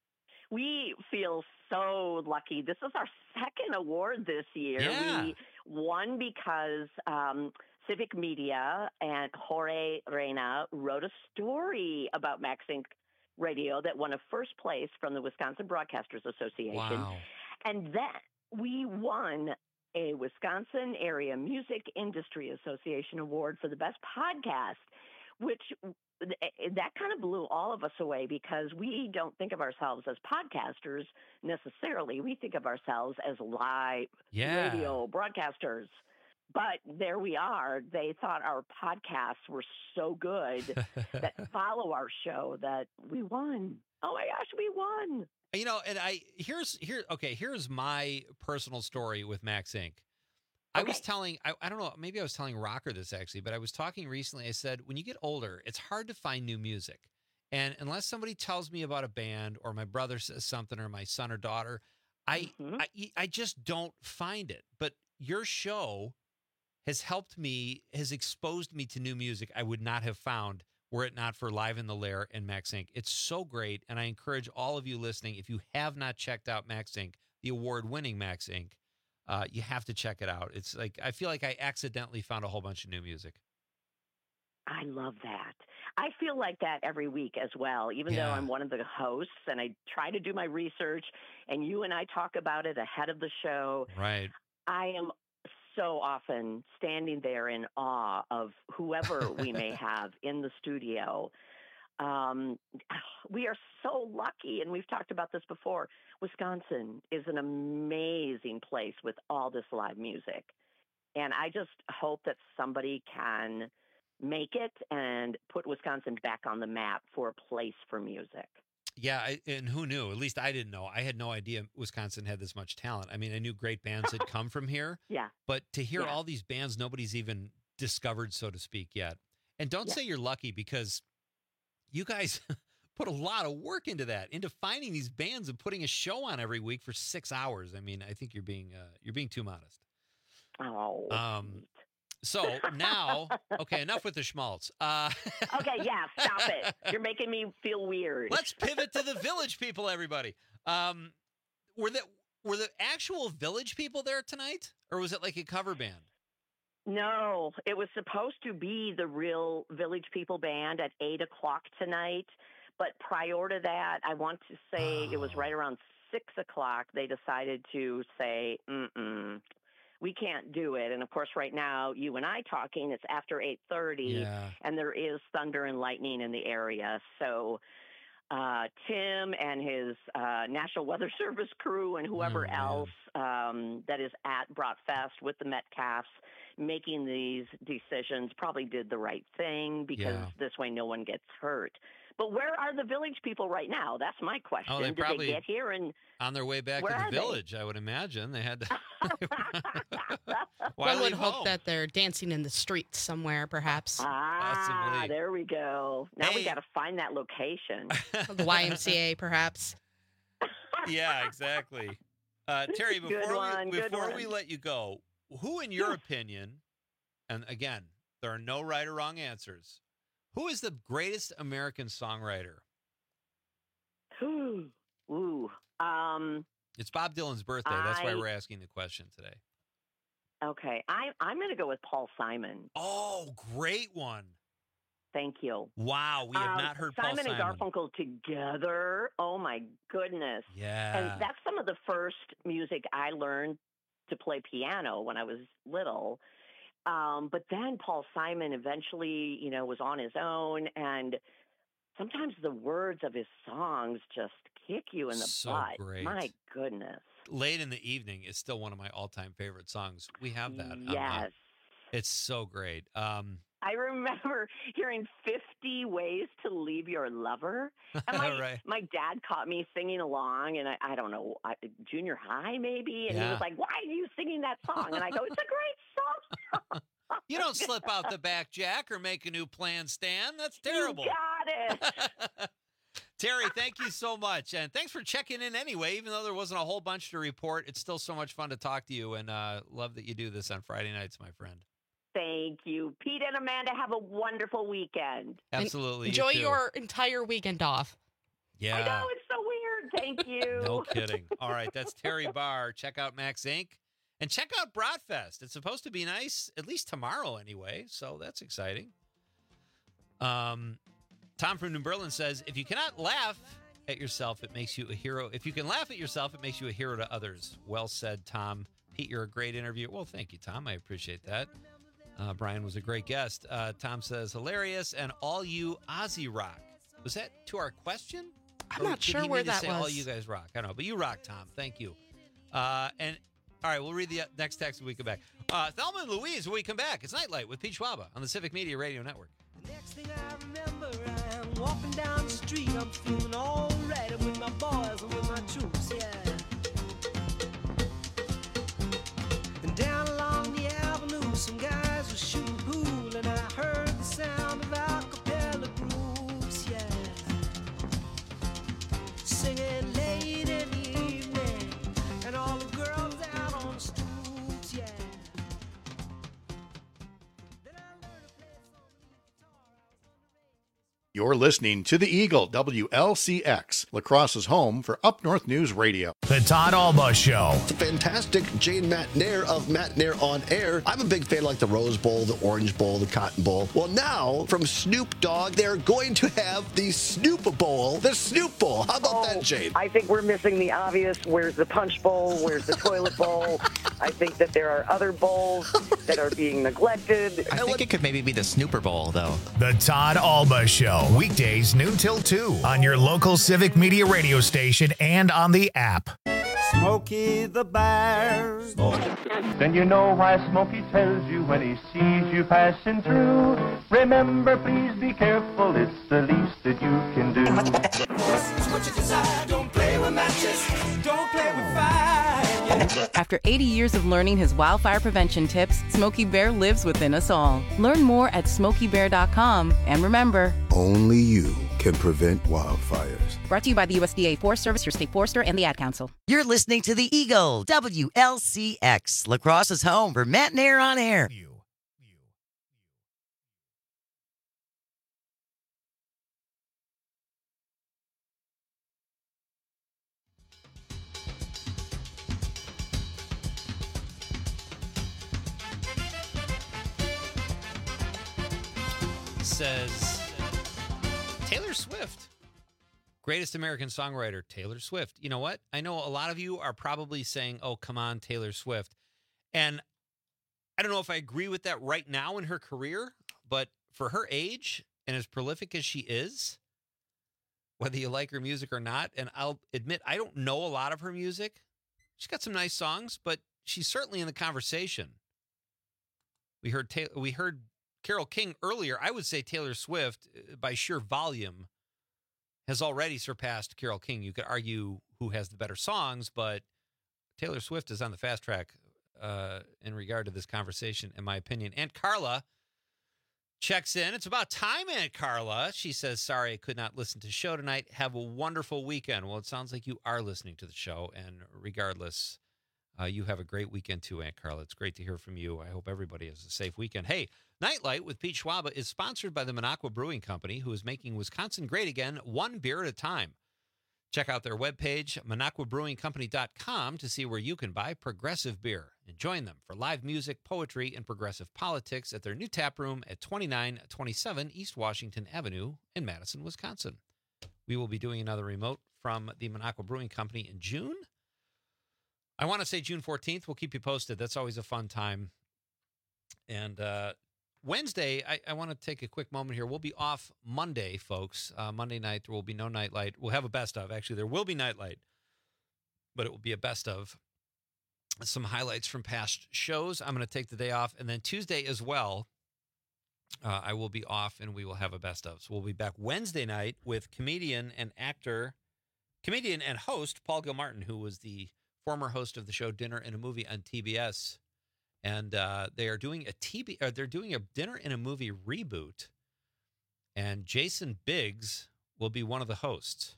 We feel so lucky. This is our second award this year. Yeah. We won because um, Civic Media and Jorge Reina wrote a story about Max Incorporated Radio that won a first place from the Wisconsin Broadcasters Association. Wow. And then we won a Wisconsin Area Music Industry Association Award for the best podcast, which that kind of blew all of us away because we don't think of ourselves as podcasters necessarily. We think of ourselves as live yeah. radio broadcasters. But there we are. They thought our podcasts were so good that follow our show that we won. Oh my gosh, we won. You know, and I here's here okay, here's my personal story with Max Incorporated. I was telling, I, I don't know, maybe I was telling Rocker this actually, but I was talking recently. I said, when you get older, it's hard to find new music. And unless somebody tells me about a band or my brother says something or my son or daughter, I, mm-hmm. I, I just don't find it. But your show has helped me, has exposed me to new music I would not have found were it not for Live in the Lair and Max Incorporated. It's so great. And I encourage all of you listening, if you have not checked out Max Incorporated, the award-winning Max Incorporated, Uh, you have to check it out. It's like I feel like I accidentally found a whole bunch of new music. I love that. I feel like that every week as well, even Yeah. though I'm one of the hosts and I try to do my research and you and I talk about it ahead of the show. Right. I am so often standing there in awe of whoever we may have in the studio. Um, we are so lucky, and we've talked about this before. Wisconsin is an amazing place with all this live music. And I just hope that somebody can make it and put Wisconsin back on the map for a place for music. Yeah, I, and who knew? At least I didn't know. I had no idea Wisconsin had this much talent. I mean, I knew great bands had come from here. Yeah. But to hear Yeah. all these bands nobody's even discovered, so to speak, yet. And don't Yeah. say you're lucky, because you guys put a lot of work into that, into finding these bands and putting a show on every week for six hours. I mean, I think you're being uh, you're being too modest. Oh. Um. So now, okay, enough with the schmaltz. Uh, Okay, yeah, stop it. You're making me feel weird. Let's pivot to the Village People, everybody. Um, were the were the actual Village People there tonight, or was it like a cover band? No, it was supposed to be the real Village People band at eight o'clock tonight. But prior to that, I want to say it was right around six o'clock. They decided to say, mm-mm, we can't do it. And of course, right now, you and I talking, it's after eight thirty, Yeah. and there is thunder and lightning in the area. So uh, Tim and his uh, National Weather Service crew and whoever Oh, else um, that is at Bratfest with the Metcalfs making these decisions probably did the right thing, because Yeah. this way no one gets hurt. But where are the Village People right now? That's my question. Oh, they Did probably- they get here? And On their way back Where to the are they? village, I would imagine they had to. Why One would leave hope home? that they're dancing in the streets somewhere, perhaps. ah, Possibly. there we go. Now we Hey. got to find that location. The Y M C A, perhaps. Yeah, exactly. Uh, Terry, Good before one, we good before we one. let you go, who, in your opinion, and again, there are no right or wrong answers, who is the greatest American songwriter? Ooh, ooh. Um, It's Bob Dylan's birthday. That's why I- we're asking the question today. okay, I, I'm going to go with Paul Simon. Oh, great one. Thank you. Wow, we have Um, not heard Simon Paul and Simon. Garfunkel together. Oh my goodness! Yeah. And that's some of the first music I learned to play piano when I was little. Um, but then Paul Simon eventually, you know, was on his own, and sometimes the words of his songs just kick you in the So butt. great. My goodness. Late in the Evening is still one of my all-time favorite songs. We have that. on the- Yes. It's so great. Um, I remember hearing fifty Ways to Leave Your Lover. And my, Right. my dad caught me singing along, and I, I don't know, I, junior high maybe. And he Yeah. was like, why are you singing that song? And I go, it's a great song. you don't slip out the back, Jack, or make a new plan, Stan. That's terrible. You got it. Terry, thank you so much. And thanks for checking in anyway. Even though there wasn't a whole bunch to report, it's still so much fun to talk to you. And uh, love that you do this on Friday nights, my friend. Thank you. Pete and Amanda, have a wonderful weekend. Absolutely. you Enjoy too. your entire weekend off. Yeah. I know, it's so weird. Thank you. No kidding. All right, that's Terry Barr. Check out Max Incorporated. And check out Bratfest. It's supposed to be nice, at least tomorrow anyway, so that's exciting. Um, Tom from New Berlin says, if you cannot laugh at yourself, it makes you a hero. If you can laugh at yourself, it makes you a hero to others. Well said, Tom. Pete, you're a great interview. Well, thank you, Tom. I appreciate that. Uh, Brian was a great guest. Uh, Tom says, hilarious, and all you Aussie rock. Was that to our question? I'm Or not did sure he where mean to that say, all was. you guys rock. I don't know, but you rock, Tom. Thank you. Uh, and all right, we'll read the next text when we come back. Uh, Thelma and Louise, when we come back, it's Nightlight with Pete Schwaba on the Civic Media Radio Network. Next thing I remember, I'm walking down the street. I'm feeling all right. I'm with my boys and with my troops, yeah. And down along the avenue, some guys were shooting pool, and I heard the sound of a cappella groups, yeah. Singing late in the evening, and all the girls out on the stoops, yeah. You're listening to the Eagle, W L C X, La Crosse's home for Up North News Radio. The Todd Alba Show. It's a fantastic Jane McNair of McNair on Air. I'm a big fan of like the Rose Bowl, the Orange Bowl, the Cotton Bowl. Well, now from Snoop Dogg, they're going to have the Snoop Bowl, the Snoop Bowl. How about oh, that, Jane? I think we're missing the obvious. Where's the Punch Bowl? Where's the Toilet Bowl? I think that there are other bowls that are being neglected. I think it could maybe be the Snooper Bowl, though. The Todd Alba Show. Weekdays noon till two on your local Civic Media radio station and on the app. Smokey the Bear. Then you know why Smokey tells you when he sees you passing through. Remember, please be careful, it's the least that you can do. What you desire, don't play with matches, don't play with fire. After eighty years of learning his wildfire prevention tips, Smokey Bear lives within us all. Learn more at smokey bear dot com. And remember, only you can prevent wildfires. Brought to you by the U S D A Forest Service, your state forester, and the Ad Council. You're listening to the Eagle, W L C X, La Crosse's home for Matt Nair on Air. Says Taylor Swift. Greatest American songwriter, Taylor Swift. You know what? I know a lot of you are probably saying, oh, come on, Taylor Swift. And I don't know if I agree with that right now in her career, but for her age and as prolific as she is, whether you like her music or not, and I'll admit, I don't know a lot of her music. She's got some nice songs, but she's certainly in the conversation. We heard Ta- we heard Carole King earlier. I would say Taylor Swift, by sheer volume, has already surpassed Carole King. You could argue who has the better songs, but Taylor Swift is on the fast track uh, in regard to this conversation, in my opinion. Aunt Carla checks in. It's about time, Aunt Carla. She says, sorry, I could not listen to the show tonight. Have a wonderful weekend. Well, it sounds like you are listening to the show, and regardless, uh, you have a great weekend too, Aunt Carla. It's great to hear from you. I hope everybody has a safe weekend. Hey, Nightlight with Pete Schwaba is sponsored by the Minocqua Brewing Company, who is making Wisconsin great again, one beer at a time. Check out their webpage, minocqua brewing company dot com, to see where you can buy progressive beer. And join them for live music, poetry, and progressive politics at their new tap room at twenty-nine twenty-seven East Washington Avenue in Madison, Wisconsin. We will be doing another remote from the Minocqua Brewing Company in June. I want to say June fourteenth. We'll keep you posted. That's always a fun time. And uh, Wednesday, I, I want to take a quick moment here. We'll be off Monday, folks. Uh, Monday night, there will be no Nightlight. We'll have a best of. Actually, there will be Nightlight, but it will be a best of. Some highlights from past shows. I'm going to take the day off. And then Tuesday as well, uh, I will be off, and we will have a best of. So we'll be back Wednesday night with comedian and actor, comedian and host Paul Gilmartin, who was the former host of the show Dinner and a Movie on T B S. And uh, they are doing a T V, or they're doing a Dinner and a Movie reboot, and Jason Biggs will be one of the hosts.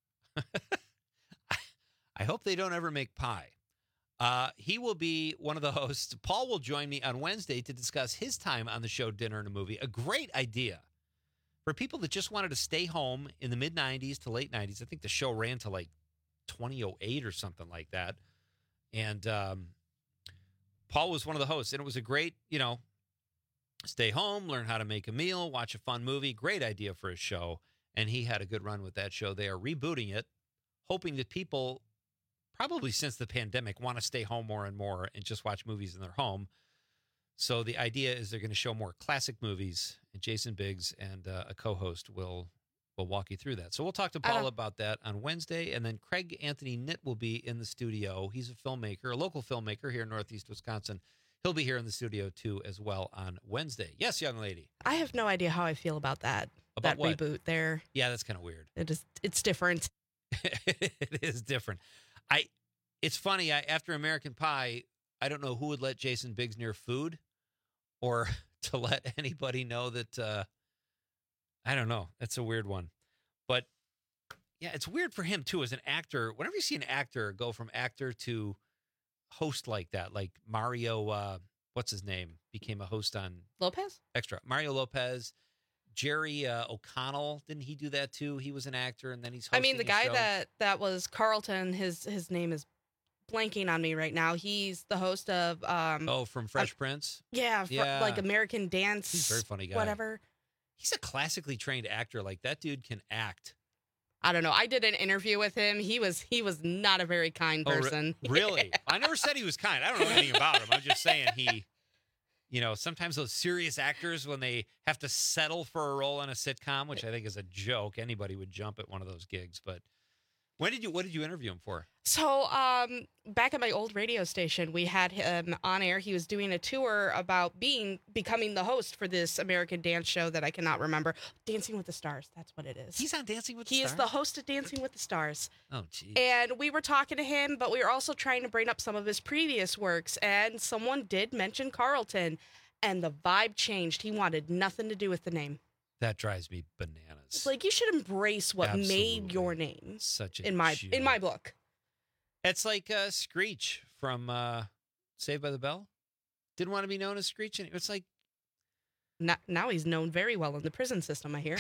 I hope they don't ever make pie. Uh, he will be one of the hosts. Paul will join me on Wednesday to discuss his time on the show Dinner and a Movie. A great idea for people that just wanted to stay home in the mid nineties to late nineties. I think the show ran to like twenty oh eight or something like that. And um, Paul was one of the hosts, and it was a great, you know, stay home, learn how to make a meal, watch a fun movie. Great idea for a show, and he had a good run with that show. They are rebooting it, hoping that people, probably since the pandemic, want to stay home more and more and just watch movies in their home. So the idea is they're going to show more classic movies, and Jason Biggs and uh, a co-host will will walk you through that. So we'll talk to Paul about that on Wednesday, and then Craig Anthony Nitt will be in the studio. He's a filmmaker, a local filmmaker here in Northeast Wisconsin. He'll be here in the studio, too, as well on Wednesday. Yes, young lady. I have no idea how I feel about that. About that what? reboot there. Yeah, that's kind of weird. It is. It's different. It is different. I. It's funny. I, after American Pie, I don't know who would let Jason Biggs near food, or to let anybody know that. Uh, I don't know. That's a weird one, but yeah, it's weird for him too as an actor. Whenever you see an actor go from actor to host like that, like Mario, uh, what's his name, became a host on Lopez. Extra. Mario Lopez Jerry uh, O'Connell, didn't he do that too? He was an actor, and then he's I hosting mean, the a guy show. that that was Carlton. His his name is blanking on me right now. He's the host of um. Oh, from Fresh Prince? Yeah, fr- Yeah. like American Dance. He's a very funny guy. Whatever. He's a classically trained actor. Like, that dude can act. I don't know. I did an interview with him. He was he was not a very kind Oh, re- person. really? I never said he was kind. I don't know anything about him. I'm just saying he, you know, sometimes those serious actors, when they have to settle for a role in a sitcom, which I think is a joke, anybody would jump at one of those gigs. But when did you, what did you interview him for? So, um, back at my old radio station, we had him on air. He was doing a tour about being becoming the host for this American Dance show that I cannot remember. Dancing with the Stars. That's what it is. He's on Dancing with the He Stars? is the host of Dancing with the Stars. Oh, geez. And we were talking to him, but we were also trying to bring up some of his previous works. And someone did mention Carlton, and the vibe changed. He wanted nothing to do with the name. That drives me bananas. It's like, you should embrace what Absolutely. made your name. Such a in my joke. in my book. It's like uh, Screech from uh, Saved by the Bell. Didn't want to be known as Screech. And it's like, Now, now he's known very well in the prison system, I hear.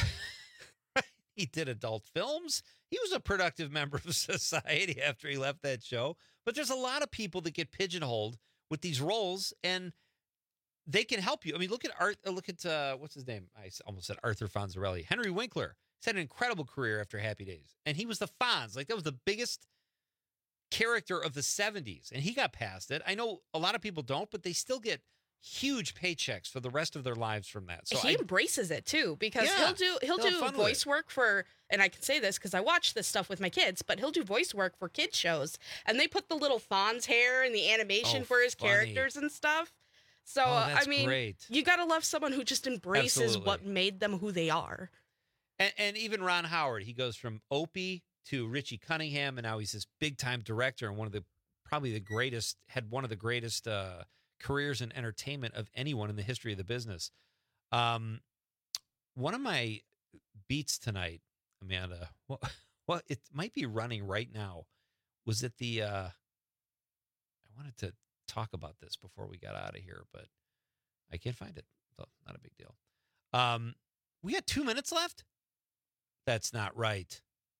he did adult films. He was a productive member of society after he left that show. But there's a lot of people that get pigeonholed with these roles, and they can help you. I mean, look at Art. Look at uh, what's his name? I almost said Arthur Fonzarelli. Henry Winkler. He's had an incredible career after Happy Days, and he was the Fonz. Like, that was the biggest character of the seventies, and he got past it. I know a lot of people don't, but they still get huge paychecks for the rest of their lives from that. So he I, embraces it too, because Yeah, he'll do he'll he'll have do fun with voice it. work for, and I can say this because I watch this stuff with my kids, but he'll do voice work for kids shows, and they put the little Fonz hair and the animation Oh, for his funny. characters and stuff. So Oh, that's I mean, great. you gotta love someone who just embraces Absolutely. what made them who they are. And, and even Ron Howard, he goes from Opie to Richie Cunningham, and now he's this big time director and one of the probably the greatest, had one of the greatest uh, careers in entertainment of anyone in the history of the business. Um, one of my beats tonight, Amanda, well, well, it might be running right now, was at the, uh, I wanted to talk about this before we got out of here, but I can't find it. So not a big deal. Um, we got two minutes left? That's not right.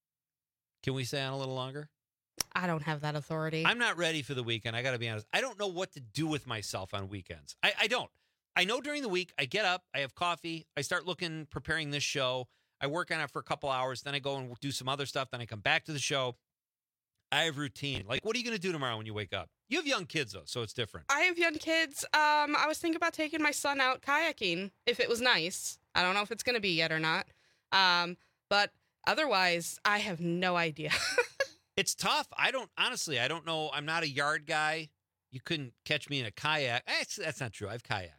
Can we stay on a little longer? I don't have that authority. I'm not ready for the weekend. I got to be honest. I don't know what to do with myself on weekends. I, I don't. I know during the week, I get up, I have coffee, I start looking, preparing this show. I work on it for a couple hours. Then I go and do some other stuff. Then I come back to the show. I have routine. Like, what are you going to do tomorrow when you wake up? You have young kids, though, so it's different. I have young kids. Um, I was thinking about taking my son out kayaking if it was nice. I don't know if it's going to be yet or not. Um, but otherwise, I have no idea. It's tough. I don't, honestly, I don't know. I'm not a yard guy. You couldn't catch me in a kayak. That's, that's not true. I've kayaked.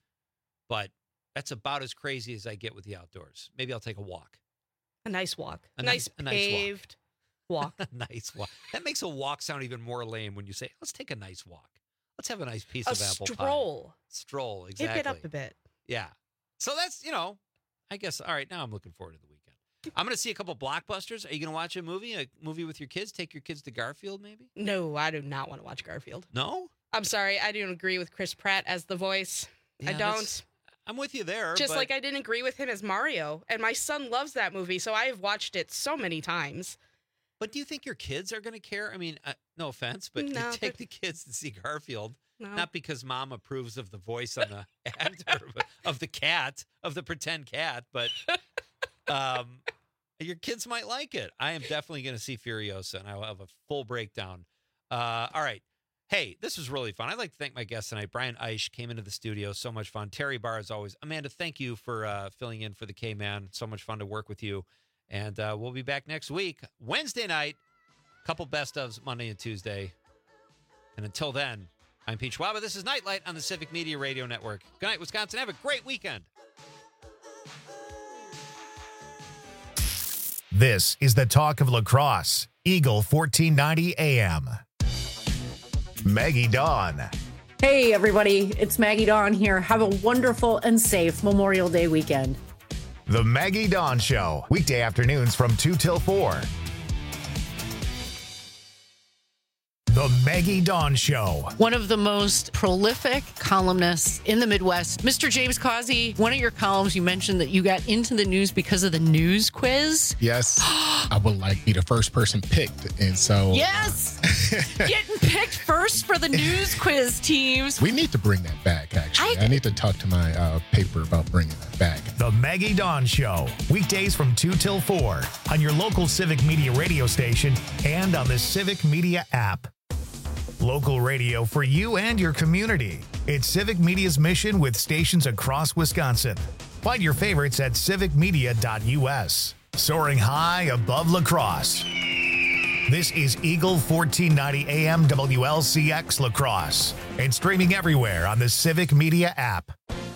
But that's about as crazy as I get with the outdoors. Maybe I'll take a walk. A nice walk. A nice, nice- a nice walk. paved walk. A nice walk. That makes a walk sound even more lame when you say, let's take a nice walk. Let's have a nice piece A of apple pie. stroll. Stroll, exactly. Hip it up a bit. Yeah. So that's, you know, I guess, all right, now I'm looking forward to the weekend. I'm going to see a couple blockbusters. Are you going to watch a movie, a movie with your kids? Take your kids to Garfield, maybe? No, I do not want to watch Garfield. No? I'm sorry. I don't agree with Chris Pratt as the voice. I Yeah, don't. that's- I'm with you there. Just but like I didn't agree with him as Mario. And my son loves that movie, so I have watched it so many times. But do you think your kids are going to care? I mean, uh, no offense, but No, you take the kids to see Garfield, No. not because mom approves of the voice on the actor, but of the cat, of the pretend cat, but um, your kids might like it. I am definitely going to see Furiosa, and I will have a full breakdown. Uh, all right. Hey, this was really fun. I'd like to thank my guest tonight. Brian Eisch came into the studio. So much fun. Terry Barr, as always. Amanda, thank you for uh, filling in for the K-Man. So much fun to work with you. And uh, we'll be back next week, Wednesday night. Couple best ofs Monday and Tuesday. And until then, I'm Pete Schwaba. This is Nightlight on the Civic Media Radio Network. Good night, Wisconsin. Have a great weekend. This is the talk of lacrosse. Eagle fourteen ninety A M. Maggie Dawn. Hey, everybody. It's Maggie Dawn here. Have a wonderful and safe Memorial Day weekend. The Maggie Dawn Show. Weekday afternoons from two till four. The Maggie Dawn Show. One of the most prolific columnists in the Midwest, Mister James Causey. One of your columns, you mentioned that you got into the news because of the news quiz. Yes. I would like to be the first person picked. And so. Yes. Getting picked first for the news quiz teams. We need to bring that back, actually. I, I need to talk to my uh, paper about bringing that back. The Maggie Dawn Show. Weekdays from two till four on your local Civic Media radio station and on the Civic Media app. Local radio for you and your community. It's Civic Media's mission with stations across Wisconsin. Find your favorites at civic media dot u s. Soaring high above La Crosse. This is Eagle fourteen ninety A M W L C X La Crosse and streaming everywhere on the Civic Media app.